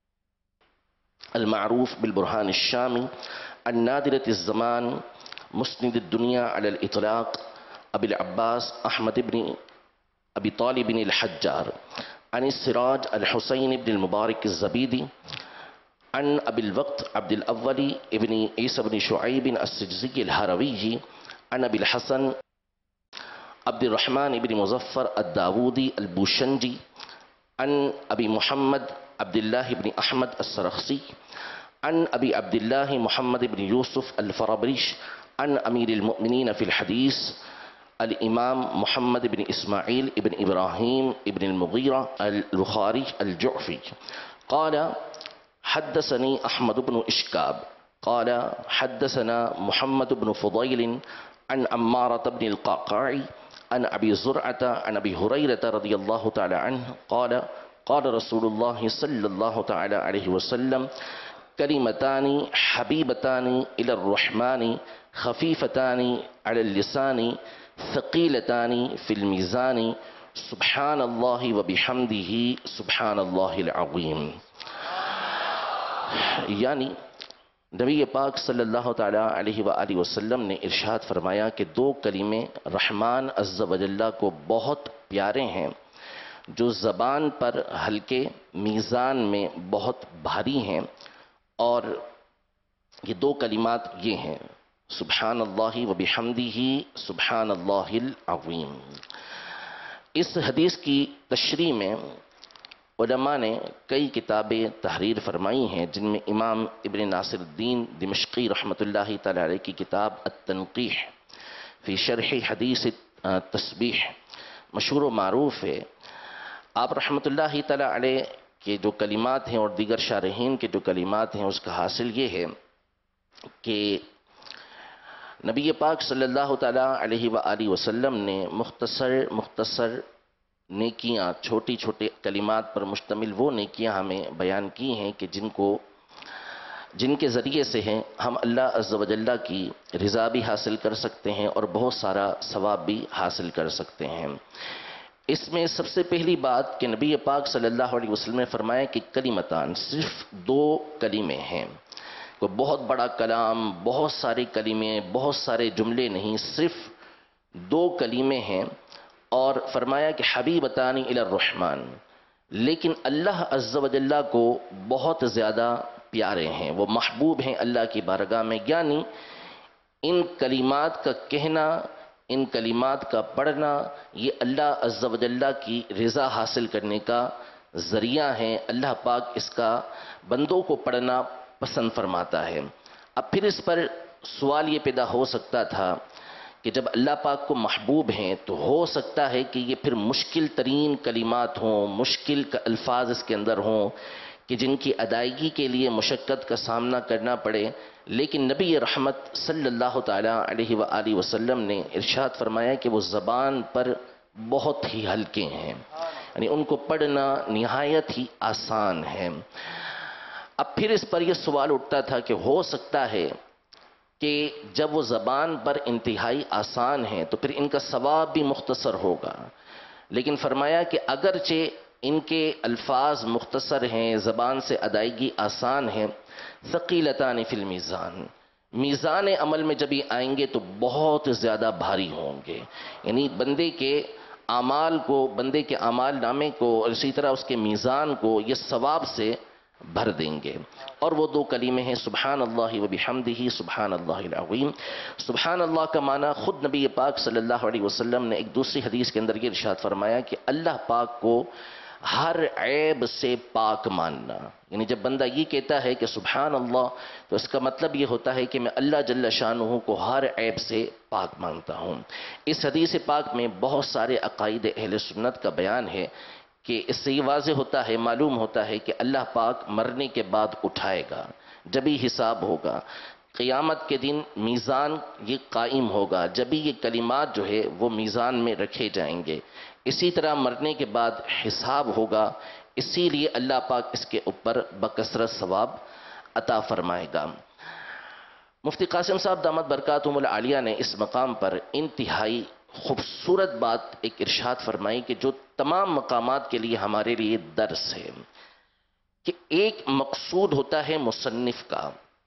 المعروف بالبرهان الشامي النادرة الزمان مسند الدنيا على الإطلاق أبي العباس أحمد بن أبي طالب الحجار عن السراج الحسين بن المبارك الزبيدي عن أبي الوقت عبد الأول ابن عيسى بن شعيب السجزي الهروي عن أبي الحسن عبد الرحمن بن مظفر الداودي البوشنجي عن أبي محمد عبد الله بن أحمد السرخسي عن أبي عبد الله محمد بن يوسف الفرابريش عن أمير المؤمنين في الحديث الإمام محمد بن إسماعيل بن إبراهيم بن المغيرة البخاري الجعفي قال حدثني أحمد بن إشكاب قال حدثنا محمد بن فضيل عن عمارة بن القعقاع عن أبي زرعة عن أبي هريرة رضي الله تعالى عنه قال قال رسول الله صلى الله تعالى عليه وسلم كلمتان حبيبتان إلى الرحمن خفيفتان على اللسان ثقيلتان في الميزان سبحان الله وبحمده سبحان الله العظيم. یعنی نبی پاک صلی اللہ تعالیٰ علیہ وآلہ وسلم نے ارشاد فرمایا کہ دو کلمے رحمان عز و جل کو بہت پیارے ہیں جو زبان پر ہلکے، میزان میں بہت بھاری ہیں، اور یہ دو کلمات یہ ہیں: سبحان اللہ و بحمدہ سبحان اللہ العظیم۔ اس حدیث کی تشریح میں علماء نے کئی کتابیں تحریر فرمائی ہیں، جن میں امام ابن ناصر الدین دمشقی رحمۃ اللہ تعالی علیہ کی کتاب التنقیح فی شرح حدیث تسبیح مشہور و معروف ہے۔ آپ رحمۃ اللہ تعالی علیہ کے جو کلمات ہیں اور دیگر شارحین کے جو کلمات ہیں، اس کا حاصل یہ ہے کہ نبی پاک صلی اللہ تعالیٰ علیہ وآلہ وسلم نے مختصر نیکیاں، چھوٹی چھوٹے کلمات پر مشتمل وہ نیکیاں ہمیں بیان کی ہیں کہ جن کے ذریعے سے ہیں ہم اللہ عز و جل کی رضا بھی حاصل کر سکتے ہیں اور بہت سارا ثواب بھی حاصل کر سکتے ہیں۔ اس میں سب سے پہلی بات کہ نبی پاک صلی اللہ علیہ وسلم نے فرمایا کہ کلمتان، صرف دو کلمے ہیں، کوئی بہت بڑا کلام، بہت سارے کلمے، بہت سارے جملے نہیں، صرف دو کلمے ہیں، اور فرمایا کہ حبیبتانی الی الرحمن، لیکن اللہ عز و جل کو بہت زیادہ پیارے ہیں، وہ محبوب ہیں اللہ کی بارگاہ میں، یعنی ان کلمات کا کہنا، ان کلمات کا پڑھنا، یہ اللہ عز و جل کی رضا حاصل کرنے کا ذریعہ ہے۔ اللہ پاک اس کا بندوں کو پڑھنا پسند فرماتا ہے۔ اب پھر اس پر سوال یہ پیدا ہو سکتا تھا کہ جب اللہ پاک کو محبوب ہیں تو ہو سکتا ہے کہ یہ پھر مشکل ترین کلمات ہوں، مشکل الفاظ اس کے اندر ہوں کہ جن کی ادائیگی کے لیے مشقت کا سامنا کرنا پڑے، لیکن نبی رحمت صلی اللہ تعالیٰ علیہ وآلہ وسلم نے ارشاد فرمایا کہ وہ زبان پر بہت ہی ہلکے ہیں، یعنی ان کو پڑھنا نہایت ہی آسان ہے۔ اب پھر اس پر یہ سوال اٹھتا تھا کہ ہو سکتا ہے کہ جب وہ زبان پر انتہائی آسان ہیں تو پھر ان کا ثواب بھی مختصر ہوگا، لیکن فرمایا کہ اگرچہ ان کے الفاظ مختصر ہیں، زبان سے ادائیگی آسان ہے، ثقیلتان فی المیزان، میزان عمل میں جب یہ آئیں گے تو بہت زیادہ بھاری ہوں گے، یعنی بندے کے اعمال کو، بندے کے اعمال نامے کو اور اسی طرح اس کے میزان کو یہ ثواب سے بھر دیں گے۔ اور وہ دو کلمے ہیں سبحان اللہ و بحمدہ سبحان اللہ العظیم۔ سبحان اللہ کا معنی خود نبی پاک صلی اللہ علیہ وسلم نے ایک دوسری حدیث کے اندر یہ ارشاد فرمایا کہ اللہ پاک کو ہر عیب سے پاک ماننا، یعنی جب بندہ یہ کہتا ہے کہ سبحان اللہ تو اس کا مطلب یہ ہوتا ہے کہ میں اللہ جل شانہ کو ہر عیب سے پاک مانتا ہوں۔ اس حدیث پاک میں بہت سارے عقائد اہل سنت کا بیان ہے کہ اس سے یہ واضح ہوتا ہے، معلوم ہوتا ہے کہ اللہ پاک مرنے کے بعد اٹھائے گا، جبھی حساب ہوگا، قیامت کے دن میزان یہ قائم ہوگا، جبھی یہ کلمات جو ہے وہ میزان میں رکھے جائیں گے، اسی طرح مرنے کے بعد حساب ہوگا، اسی لیے اللہ پاک اس کے اوپر بکثرت ثواب عطا فرمائے گا۔ مفتی قاسم صاحب دامت برکاتہم العالیہ نے اس مقام پر انتہائی خوبصورت بات ایک ارشاد فرمائی کہ جو تمام مقامات کے لیے ہمارے لیے درس ہے، کہ ایک مقصود ہوتا ہے مصنف کا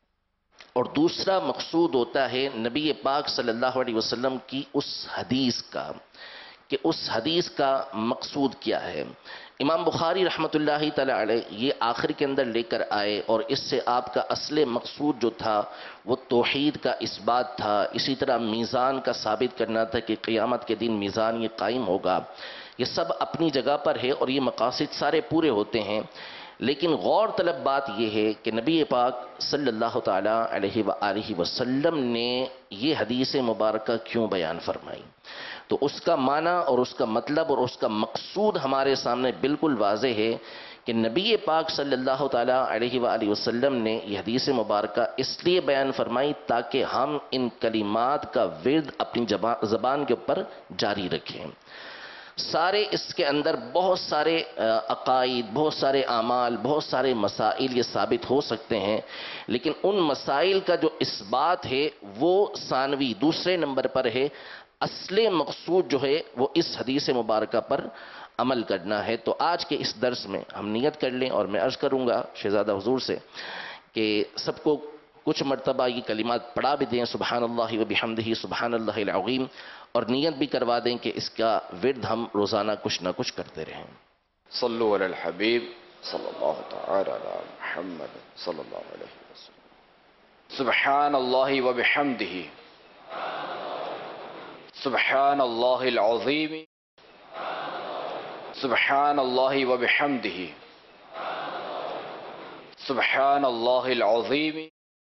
اور دوسرا مقصود ہوتا ہے نبی پاک صلی اللہ علیہ وسلم کی اس حدیث کا، کہ اس حدیث کا مقصود کیا ہے۔ امام بخاری رحمۃ اللہ تعالی علیہ یہ آخر کے اندر لے کر آئے اور اس سے آپ کا اصل مقصود جو تھا وہ توحید کا اثبات تھا، اسی طرح میزان کا ثابت کرنا تھا کہ قیامت کے دن میزان یہ قائم ہوگا۔ یہ سب اپنی جگہ پر ہے اور یہ مقاصد سارے پورے ہوتے ہیں، لیکن غور طلب بات یہ ہے کہ نبی پاک صلی اللہ تعالیٰ علیہ وآلہ وسلم نے یہ حدیث مبارکہ کیوں بیان فرمائی، تو اس کا معنی اور اس کا مطلب اور اس کا مقصود ہمارے سامنے بالکل واضح ہے کہ نبی پاک صلی اللہ تعالیٰ علیہ وآلہ وسلم نے یہ حدیث مبارکہ اس لیے بیان فرمائی تاکہ ہم ان کلمات کا ورد اپنی زبان کے اوپر جاری رکھیں۔ سارے اس کے اندر بہت سارے عقائد، بہت سارے اعمال، بہت سارے مسائل یہ ثابت ہو سکتے ہیں، لیکن ان مسائل کا جو اثبات ہے وہ ثانوی دوسرے نمبر پر ہے، اصل مقصود جو ہے وہ اس حدیث مبارکہ پر عمل کرنا ہے۔ تو آج کے اس درس میں ہم نیت کر لیں، اور میں عرض کروں گا شہزادہ حضور سے کہ سب کو کچھ مرتبہ یہ کلمات پڑھا بھی دیں، سبحان اللہ و بحمدہ سبحان اللہ العظیم، اور نیت بھی کروا دیں کہ اس کا ورد ہم روزانہ کچھ نہ کچھ کرتے رہیں۔ صلو علی الحبیب صلی اللہ تعالی علی محمد صلی اللہ علیہ وسلم۔ سبحان اللہ و بحمدہ سبحان اللہ العظیم سبحان اللہ و بحمدہ سبحان اللہ العظیم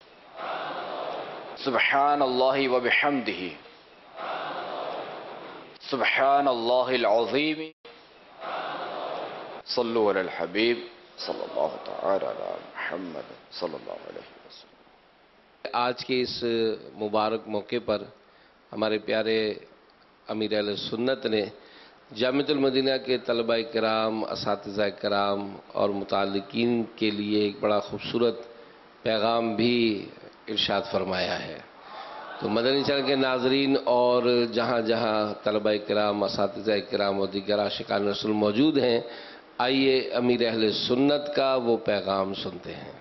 سبحان اللہ و بحمدہ سبحان اللہ العظیم صلو علی الحبیب صلی اللہ تعالی علی محمد صلی اللہ علیہ وسلم۔ آج کے اس مبارک موقع پر ہمارے پیارے امیر اہل سنت نے جامعۃ المدینہ کے طلباء کرام، اساتذہ کرام اور متعلقین کے لیے ایک بڑا خوبصورت پیغام بھی ارشاد فرمایا ہے۔ تو مدنی چینل کے ناظرین اور جہاں جہاں طلباء کرام، اساتذہ کرام اور دیگر عاشقان رسول موجود ہیں، آئیے امیر اہل سنت کا وہ پیغام سنتے ہیں۔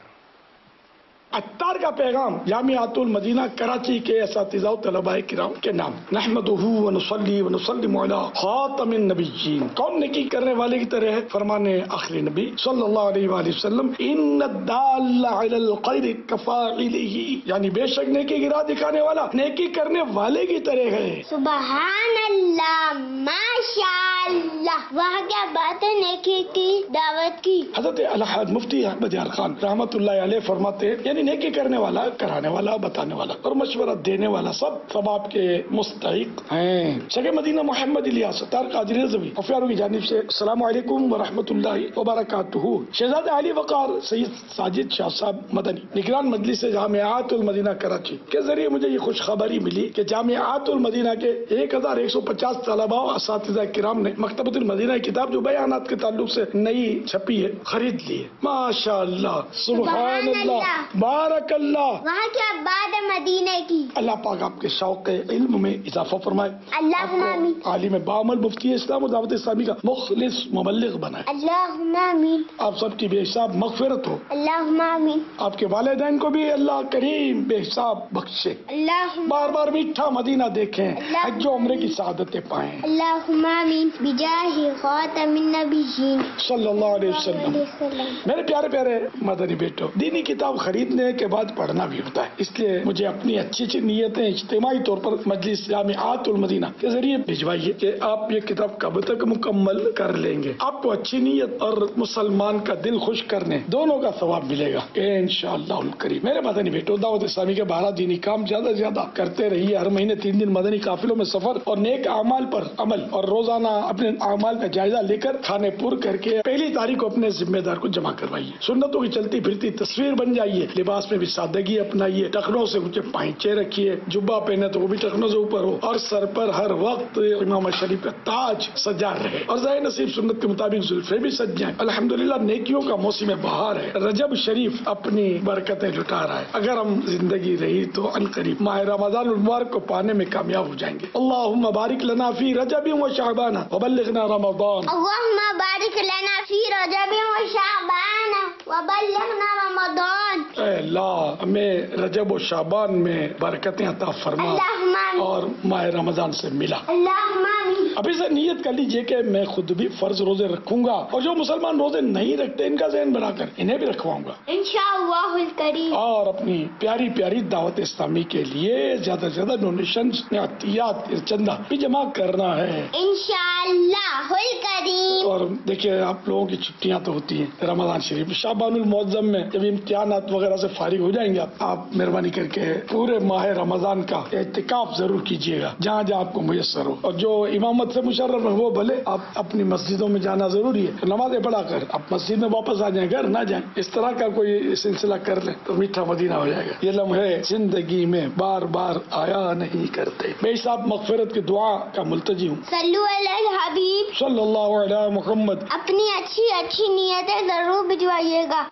اتار کا پیغام جامعۃ المدینہ کراچی کے اساتذہ و طلباء کرام کے نام۔ نحمدہ ونصلی ونسلم علی خاتم النبیین، کون نیکی کرنے والے کی طرح ہے؟ فرمانے آخری نبی صلی اللہ علیہ وآلہ وسلم، ان الدال علی الخیر کفاعلہ، یعنی بے شک نیکی کی راہ دکھانے والا نیکی کرنے والے کی طرح ہے۔ سبحان اللہ، ماشاء اللہ، وہاں کیا بات ہے نیکی کی دعوت کی۔ حضرت الحاج مفتی احمد یار خان رحمۃ اللہ علیہ فرماتے ہیں، یعنی نیکی کرنے والا، کرانے والا، بتانے والا اور مشورہ دینے والا سب ثواب کے مستحق ہیں۔ شیخ مدینہ محمد الیاس ستار قادری رضوی افیاروں کی جانب سے السلام علیکم ورحمۃ اللہ وبرکاتہ۔ شہزاد علی وقار سید ساجد شاہ صاحب مدنی نگران مجلس جامعۃ المدینہ کراچی کے ذریعے مجھے یہ خوشخبری ملی کہ جامعۃ المدینہ کے 1150 طلباء و اساتذہ کرام نے مکتبۃ المدینہ کتاب جو بیانات کے تعلق سے نئی چھپی ہے خرید لی ہے۔ ماشاء اللہ، سبحان اللہ، بارک اللہ، وہاں کیا بات ہے مدینے کی۔ اللہ پاک آپ کے شوق علم میں اضافہ فرمائے، اللہم آمین، عالم بعمل مفتی اسلام و دعوت اسلامی کا مخلص مبلغ بنائے، اللہم آمین، آپ سب کی بے حساب مغفرت ہو، اللہم آمین، آپ کے والدین کو بھی اللہ کریم بے حساب بخشے، اللہم بار بار میٹھا مدینہ دیکھیں، حج و عمرے کی سعادتیں پائیں، اللہم آمین، بجاہ خاتم النبیین صلی اللہ علیہ وسلم۔ میرے پیارے پیارے مدنی بیٹو، دینی کتاب خریدنے کے بعد پڑھنا بھی ہوتا ہے، اس لیے مجھے اپنی اچھی اچھی نیتیں اجتماعی طور پر مجلس جامعۃ المدینہ کے ذریعے بھجوائیے کہ آپ یہ کتاب کب تک مکمل کر لیں گے۔ آپ کو اچھی نیت اور مسلمان کا دل خوش کرنے دونوں کا ثواب ملے گا انشاءاللہ الکریم۔ میرے مدنی بیٹو، دعوت اسلامی کے 12 دینی کام زیادہ سے زیادہ کرتے رہیے، ہر مہینے 3 دن مدنی قافلوں میں سفر اور نیک اعمال پر عمل، اور روزانہ اپنے اعمال کا جائزہ لے کر کھانے پور کر کے 1 تاریخ کو اپنے ذمہ دار کو جمع کروائیے۔ سنتوں کی چلتی پھرتی تصویر بن جائیے، لباس میں بھی سادگی اپنائیے، ٹخنوں سے اونچے پائچے رکھیے، جبہ پہنے تو وہ بھی ٹخنوں سے اوپر ہو، اور سر پر ہر وقت امام شریف کا تاج سجا رہے، اور ظاہر نصیب سنت کے مطابق زلفے بھی سج جائیں۔ الحمدللہ نیکیوں کا موسم بہار ہے، رجب شریف اپنی برکتیں لٹا رہا ہے، اگر ہم زندگی رہی تو عنقریب ماہ رمضان المبارک کو پانے میں کامیاب ہو جائیں گے۔ اللہم بارک لنا فی رجب و شعبان وبلغنا رمضان، اللہم بارک لنا فی رجب و شعبان وبلغنا رمضان۔ اے اللہ ہمیں رجب و شعبان میں برکتیں عطا فرما اللہم آمین، اور ماہ رمضان سے ملا۔ اللہم آمین، ابھی سے نیت کر لیجئے کہ میں خود بھی فرض روزے رکھوں گا، اور جو مسلمان روزے نہیں رکھتے ان کا ذہن بنا کر انہیں بھی رکھواؤں گا، انشاءاللہ الکریم۔ اور اپنی پیاری پیاری دعوت اسلامی کے لیے زیادہ سے زیادہ ڈونیشنز، عطیات، چندہ بھی جمع کرنا ہے۔ انشاءاللہ الکریم۔ اور دیکھیے آپ لوگوں کی چھٹیاں تو ہوتی ہیں رمضان شریف، شعبان المعظم میں جب امتحانات وغیرہ سے فارغ ہو جائیں گے آپ مہربانی کر کے پورے ماہ رمضان کا اعتکاف ضرور کیجیے گا جہاں جہاں آپ کو میسر ہو، اور جو امامت سے مشرف ہے وہ بھلے آپ اپنی مسجدوں میں جانا ضروری ہے، نمازیں پڑھا کر آپ مسجد میں واپس آ جائیں، گھر نہ جائیں، اس طرح کا کوئی سلسلہ کر لیں تو میٹھا مدینہ ہو جائے گا۔ یہ لمحے زندگی میں بار بار آیا نہیں کرتے۔ میں صاحب مغفرت کی دعا کا ملتجی ہوں، صلو علی الحبیب، صلی اللہ علیہ محمد۔ اپنی اچھی نیتیں ضرور بھجوائیے گا۔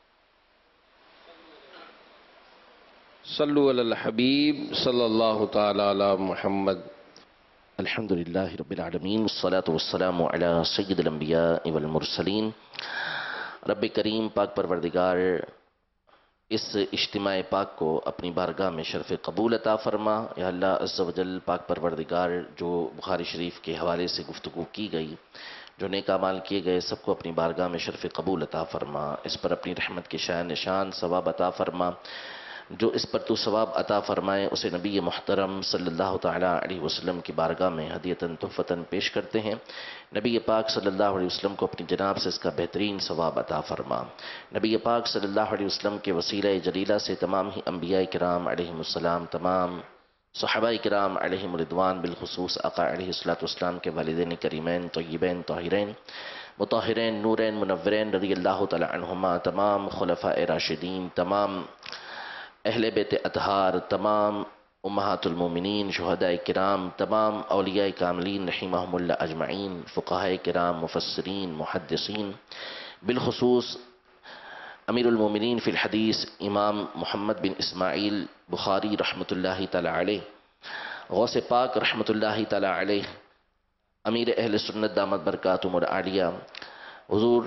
صلو علی الحبیب صلی اللہ تعالی علی محمد۔ الحمدللہ رب العالمین، والصلاة والسلام علی سید الانبیاء والمرسلین۔ رب کریم پاک پروردگار اس اجتماع پاک کو اپنی بارگاہ میں شرف قبول عطا فرما۔ یا اللہ عز و جل پاک پروردگار، جو بخاری شریف کے حوالے سے گفتگو کی گئی، جو نیک اعمال کیے گئے، سب کو اپنی بارگاہ میں شرف قبول عطا فرما۔ اس پر اپنی رحمت کے شایان نشان ثواب عطا فرما۔ جو اس پر تو ثواب عطا فرمائے اسے نبی محترم صلی اللہ تعالیٰ علیہ وسلم کی بارگاہ میں ہدیتاً تحفتاً پیش کرتے ہیں۔ نبی پاک صلی اللہ علیہ وسلم کو اپنی جناب سے اس کا بہترین ثواب عطا فرما۔ نبی پاک صلی اللہ علیہ وسلم کے وسیلہ جلیلہ سے تمام ہی انبیاء کرام علیہم السلام، تمام صحابہ کرام علیہم رضوان، بالخصوص آقا علیہ السلام کے والدین کریمین طیبین طاہرین مطہرین نورین منورین رضی اللہ تعالی عنہما، تمام خلفاء راشدین، تمام اہل بیت اطہار، تمام امہات المومنین، شہداء کرام، تمام اولیاء کاملین رحمہم اللہ اجمعین، فقہاء کرام، مفسرین، محدثین، بالخصوص امیر المومنین فی الحدیث امام محمد بن اسماعیل بخاری رحمۃ اللہ تعالی علیہ، غوث پاک رحمۃ اللہ تعالی علیہ، امیر اہل سنت دامت برکاتہم العالیہ، حضور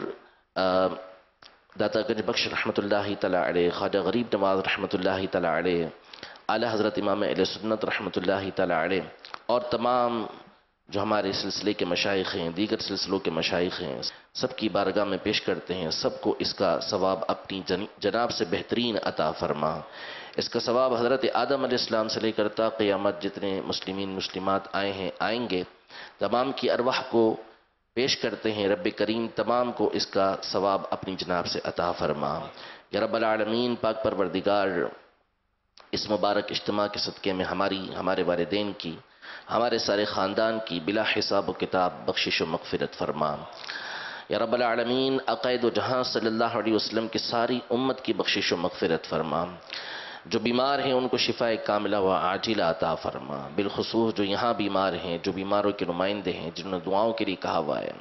داتا گنج بخش رحمۃ اللہ تعالی علیہ، خواجہ غریب نواز رحمۃ اللہ تعالی علیہ، اعلیٰ حضرت امام اہل سنت رحمۃ اللہ تعالی علیہ، اور تمام جو ہمارے سلسلے کے مشائخ ہیں، دیگر سلسلوں کے مشائخ ہیں، سب کی بارگاہ میں پیش کرتے ہیں، سب کو اس کا ثواب اپنی جناب سے بہترین عطا فرما۔ اس کا ثواب حضرت آدم علیہ السلام سے لے کر تا قیامت جتنے مسلمین مسلمات آئے ہیں آئیں گے، تمام کی ارواح کو پیش کرتے ہیں، رب کریم تمام کو اس کا ثواب اپنی جناب سے عطا فرما۔ یا رب العالمین، پاک پروردگار، اس مبارک اجتماع کے صدقے میں ہمارے والدین کی، ہمارے سارے خاندان کی بلا حساب و کتاب بخشش و مغفرت فرما۔ یا رب العالمین، عقائد و جہاں صلی اللہ علیہ وسلم کی ساری امت کی بخشش و مغفرت فرما۔ جو بیمار ہیں ان کو شفاء کاملہ و عاجلہ عطا فرما، بالخصوص جو یہاں بیمار ہیں، جو بیماروں کے نمائندے ہیں، جنہوں نے دعاؤں کے لیے کہا ہوا ہے،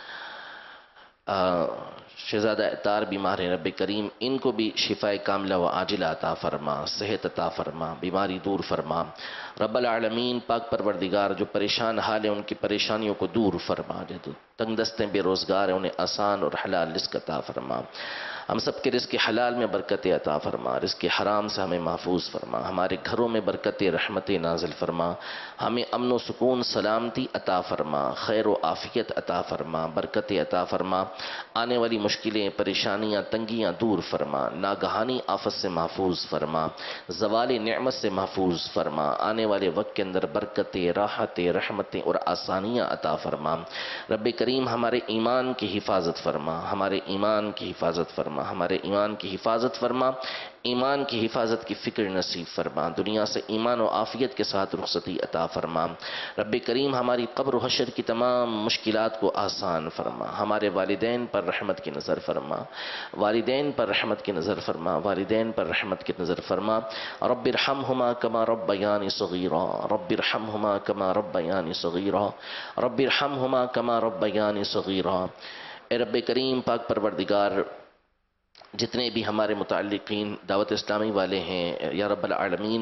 شہزادہ اطار بیمار ہیں، رب کریم ان کو بھی شفاء کاملہ و عاجلہ عطا فرما، صحت عطا فرما، بیماری دور فرما۔ رب العالمین، پاک پروردگار، جو پریشان حال ہیں ان کی پریشانیوں کو دور فرما دے، تو تنگ دستیں بے روزگار ہیں انہیں آسان اور حلال رزق عطا فرما۔ ہم سب کے رزق حلال میں برکت عطا فرما، رزق حرام سے ہمیں محفوظ فرما، ہمارے گھروں میں برکت رحمت نازل فرما، ہمیں امن و سکون سلامتی عطا فرما، خیر و عافیت عطا فرما، برکت عطا فرما، آنے والی مشکلیں پریشانیاں تنگیاں دور فرما، ناگہانی آفت سے محفوظ فرما، زوال نعمت سے محفوظ فرما، آنے والے وقت کے اندر برکت راحت رحمتیں اور آسانیاں عطا فرما۔ رب کریم ہمارے ایمان کی حفاظت فرما، ہمارے ایمان کی حفاظت فرما، ہمارے ایمان کی حفاظت فرما، ایمان کی حفاظت کی فکر نصیب فرما، دنیا سے ایمان و عافیت کے ساتھ رخصتی عطا فرما۔ رب کریم ہماری قبر و حشر کی تمام مشکلات کو آسان فرما، ہمارے والدین پر رحمت کی نظر فرما، والدین پر رحمت کی نظر فرما، والدین پر رحمت کی نظر فرما۔ رب ارحمہما کما ربیانی صغیرا، رب ارحمہما کما ربیانی صغیرا، رب ارحمہما کما ربیانی صغیرا۔ اے رب کریم، پاک پروردگار، جتنے بھی ہمارے متعلقین دعوت اسلامی والے ہیں، یا رب العالمین،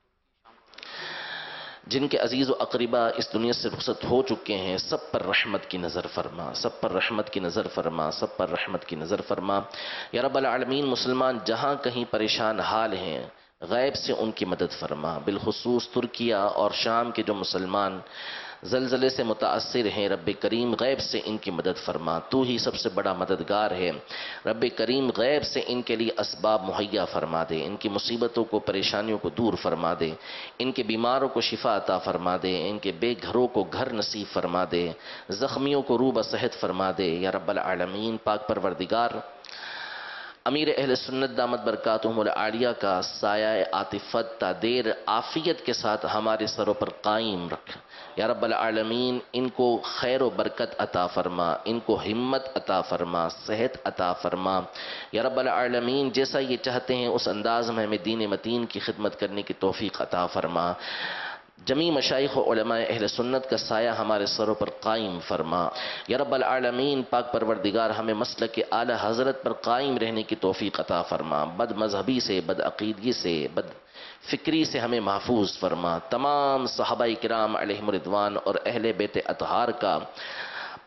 جن کے عزیز و اقربا اس دنیا سے رخصت ہو چکے ہیں، سب پر رحمت کی نظر فرما، سب پر رحمت کی نظر فرما، سب پر رحمت کی نظر فرما۔ یا رب العالمین، مسلمان جہاں کہیں پریشان حال ہیں، غیب سے ان کی مدد فرما، بالخصوص ترکیہ اور شام کے جو مسلمان زلزلے سے متاثر ہیں، رب کریم غیب سے ان کی مدد فرما، تو ہی سب سے بڑا مددگار ہے۔ رب کریم غیب سے ان کے لیے اسباب مہیا فرما دے، ان کی مصیبتوں کو پریشانیوں کو دور فرما دے، ان کے بیماروں کو شفا عطا فرما دے، ان کے بے گھروں کو گھر نصیب فرما دے، زخمیوں کو روح بصحت فرما دے۔ یا رب العالمین، پاک پروردگار، امیر اہل سنت دامت برکاتہم العالیہ کا سایہ عاطفت تا دیر عافیت کے ساتھ ہمارے سروں پر قائم رکھ۔ یا رب العالمین، ان کو خیر و برکت عطا فرما، ان کو ہمت عطا فرما، صحت عطا فرما۔ یا رب العالمین، جیسا یہ چاہتے ہیں اس انداز میں ہمیں دین متین کی خدمت کرنے کی توفیق عطا فرما۔ جمیع مشائخ و علماء اہل سنت کا سایہ ہمارے سروں پر قائم فرما۔ یا رب العالمین، پاک پروردگار، ہمیں مسلک اعلی حضرت پر قائم رہنے کی توفیق عطا فرما، بد مذہبی سے، بد عقیدگی سے، بد فکری سے ہمیں محفوظ فرما۔ تمام صحابہ کرام علیہم رضوان اور اہل بیت اطہار کا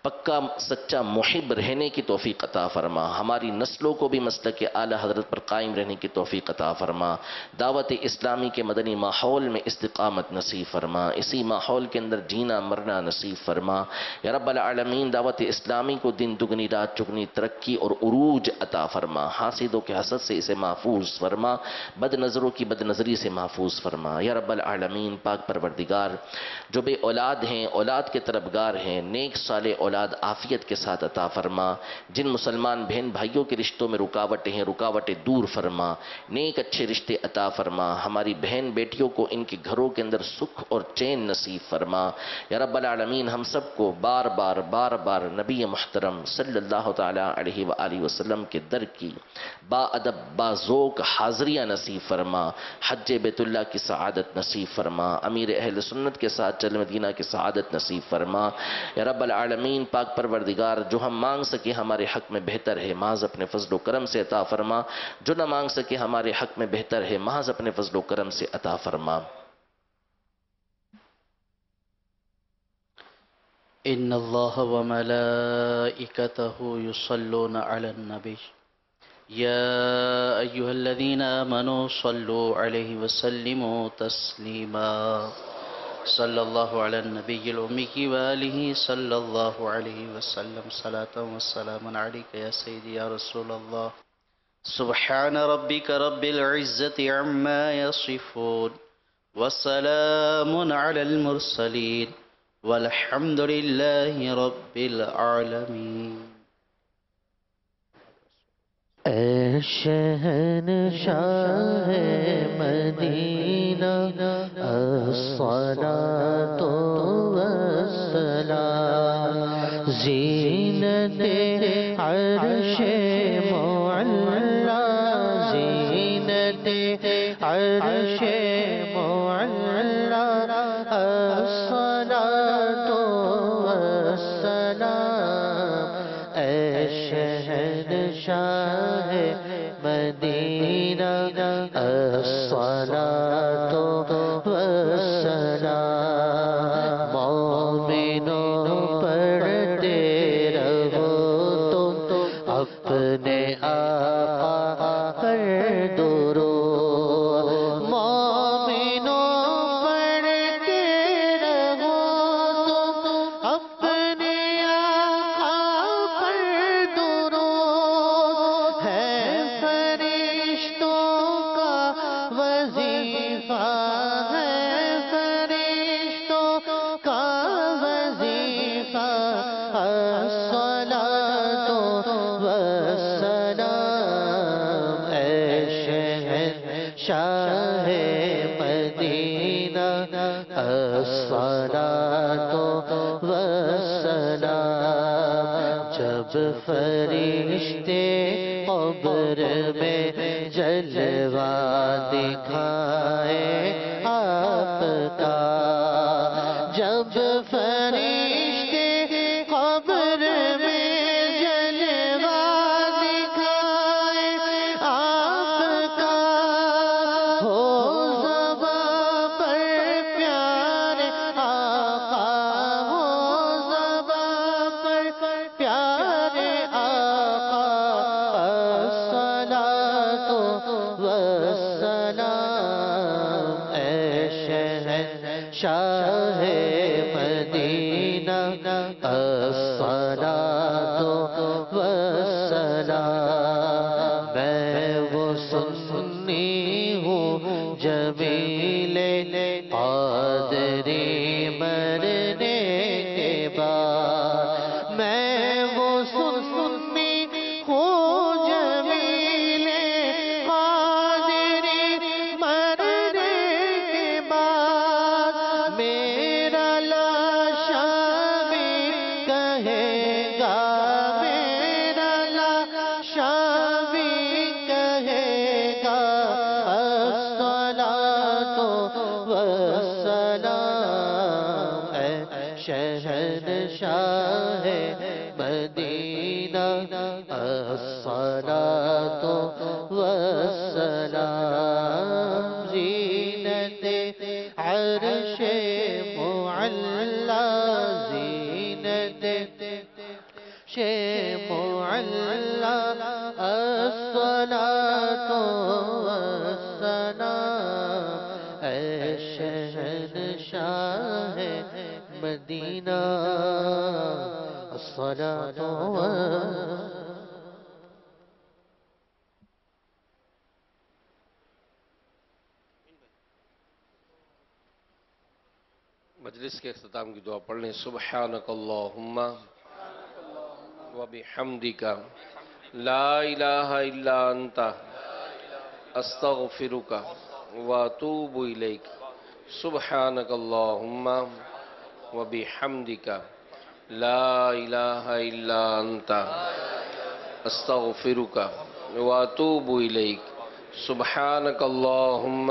پکا سچا محب رہنے کی توفیق عطا فرما، ہماری نسلوں کو بھی مسلک اعلی حضرت پر قائم رہنے کی توفیق عطا فرما، دعوت اسلامی کے مدنی ماحول میں استقامت نصیب فرما، اسی ماحول کے اندر جینا مرنا نصیب فرما یا رب العالمین۔ دعوت اسلامی کو دن دگنی رات چگنی ترقی اور عروج عطا فرما، حاسدوں کے حسد سے اسے محفوظ فرما، بد نظروں کی بد نظری سے محفوظ فرما یا رب العالمین۔ پاک پروردگار، جو بے اولاد ہیں، اولاد کے طلبگار ہیں، نیک صالح اولاد عافیت کے ساتھ عطا فرما، جن مسلمان بہن بھائیوں کے رشتوں میں رکاوٹیں ہیں، رکاوٹیں دور فرما، نیک اچھے رشتے عطا فرما، ہماری بہن بیٹیوں کو ان کے گھروں کے اندر سکھ اور چین نصیب فرما یا رب العالمین۔ ہم سب کو بار بار نبی محترم صلی اللہ تعالی علیہ وآلہ وسلم کے در کی با ادب با ذوق حاضریاں نصیب فرما، حج بیت اللہ کی سعادت نصیب فرما، امیر اہل سنت کے ساتھ چل مدینہ کی سعادت نصیب فرما یا رب العالمین۔ پاک پروردگار، جو ہم مانگ سکے ہمارے حق میں بہتر ہے، محض اپنے فضل و کرم سے عطا فرما، جو نہ مانگ سکے ہمارے حق میں بہتر ہے، محض اپنے فضل و کرم سے عطا فرما۔ ان اللہ وملائکتہ یصلون علی النبی یا ایہا الذین آمنوا صلوا علیہ وسلموا تسلیما صلی اللہ علی النبی الأمی وآلہ صلی اللہ علیہ وسلم صلاة والسلام علیک یا سیدی یا رسول اللہ۔ سبحان ربک رب العزت عما یصفون وسلام علی المرسلین والحمد للہ رب العالمین۔ اے شہنشاہ مدینہ الصلاۃ والسلام، زینت عرش معلا، زینت عرش معلا، الصلاۃ والسلام۔ اے شہنشاہ مدینہ الصلاۃ والسلام، مومنوں پڑھتے رہو تم اپنے آقا پر درود، مومنوں پڑھتے رہو تم اپنے آقا پر درود، ہے فرشتوں کا وظیفہ، ہے فرشتوں کا وظیفہ، الصلاۃ والسلام۔ اے شہنشاہ مدینہ الصلاۃ والسلام، جب فرشتے قبر میں جلوہ دکھائے آپ کا، جب فرشتے قبر میں جلوہ دکھائے آپ کا، ہو زباں پر پیارے آقا، ہو زباں پر پیارے آقا، الصلاۃ والسلام۔ اے شہنشاہ مدینہ الصلاۃ والسلام، میں وہ سنی ہوں جمیل قادری مرنے کے بعد، میں وہ سنی ہوں جمیل قادری مرنے کے بعد، میرا لاشا بھی کہے گا، میرا لاشا بھی کہے گا، الصلاۃ والسلام۔ اے شہنشاہ مدینہ الصلاۃ والسلام، زینت عرش معلا، زینت معلّا الصلاة والسلام اے شہنشاہ مدینہ الصلاة مجلس کے اختتام کی دعا پڑھ لیں. سبحانک اللہم وبحمدک لا الہ الا انت استغفرک واتوب الیک. سبحانک اللہم وبحمدک لا الہ الا انت استغفرک واتوب الیک. سبحانک اللہم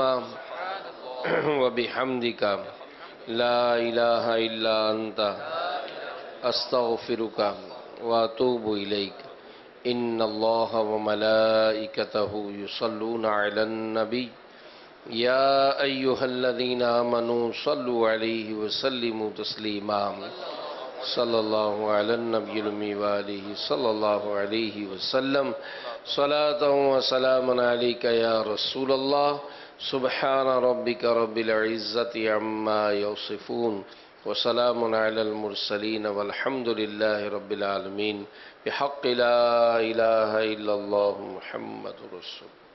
وبحمدک لا الہ الا انت استغفرک واتوب الیک. ان اللہ وملائکتہ یصلون علی النبی یا ایہا الذین آمنوا صلوا علیہ وسلموا تسلیما. صلی اللہ علی النبی الأمی وآلہ صلی اللہ علیہ وسلم. صلاة وسلام علیک یا رسول اللہ. سبحان ربک رب العزت عما یصفون وسلام علی المرسلین والحمد للہ رب العالمین. بحق لا الہ الا اللہ محمد رسول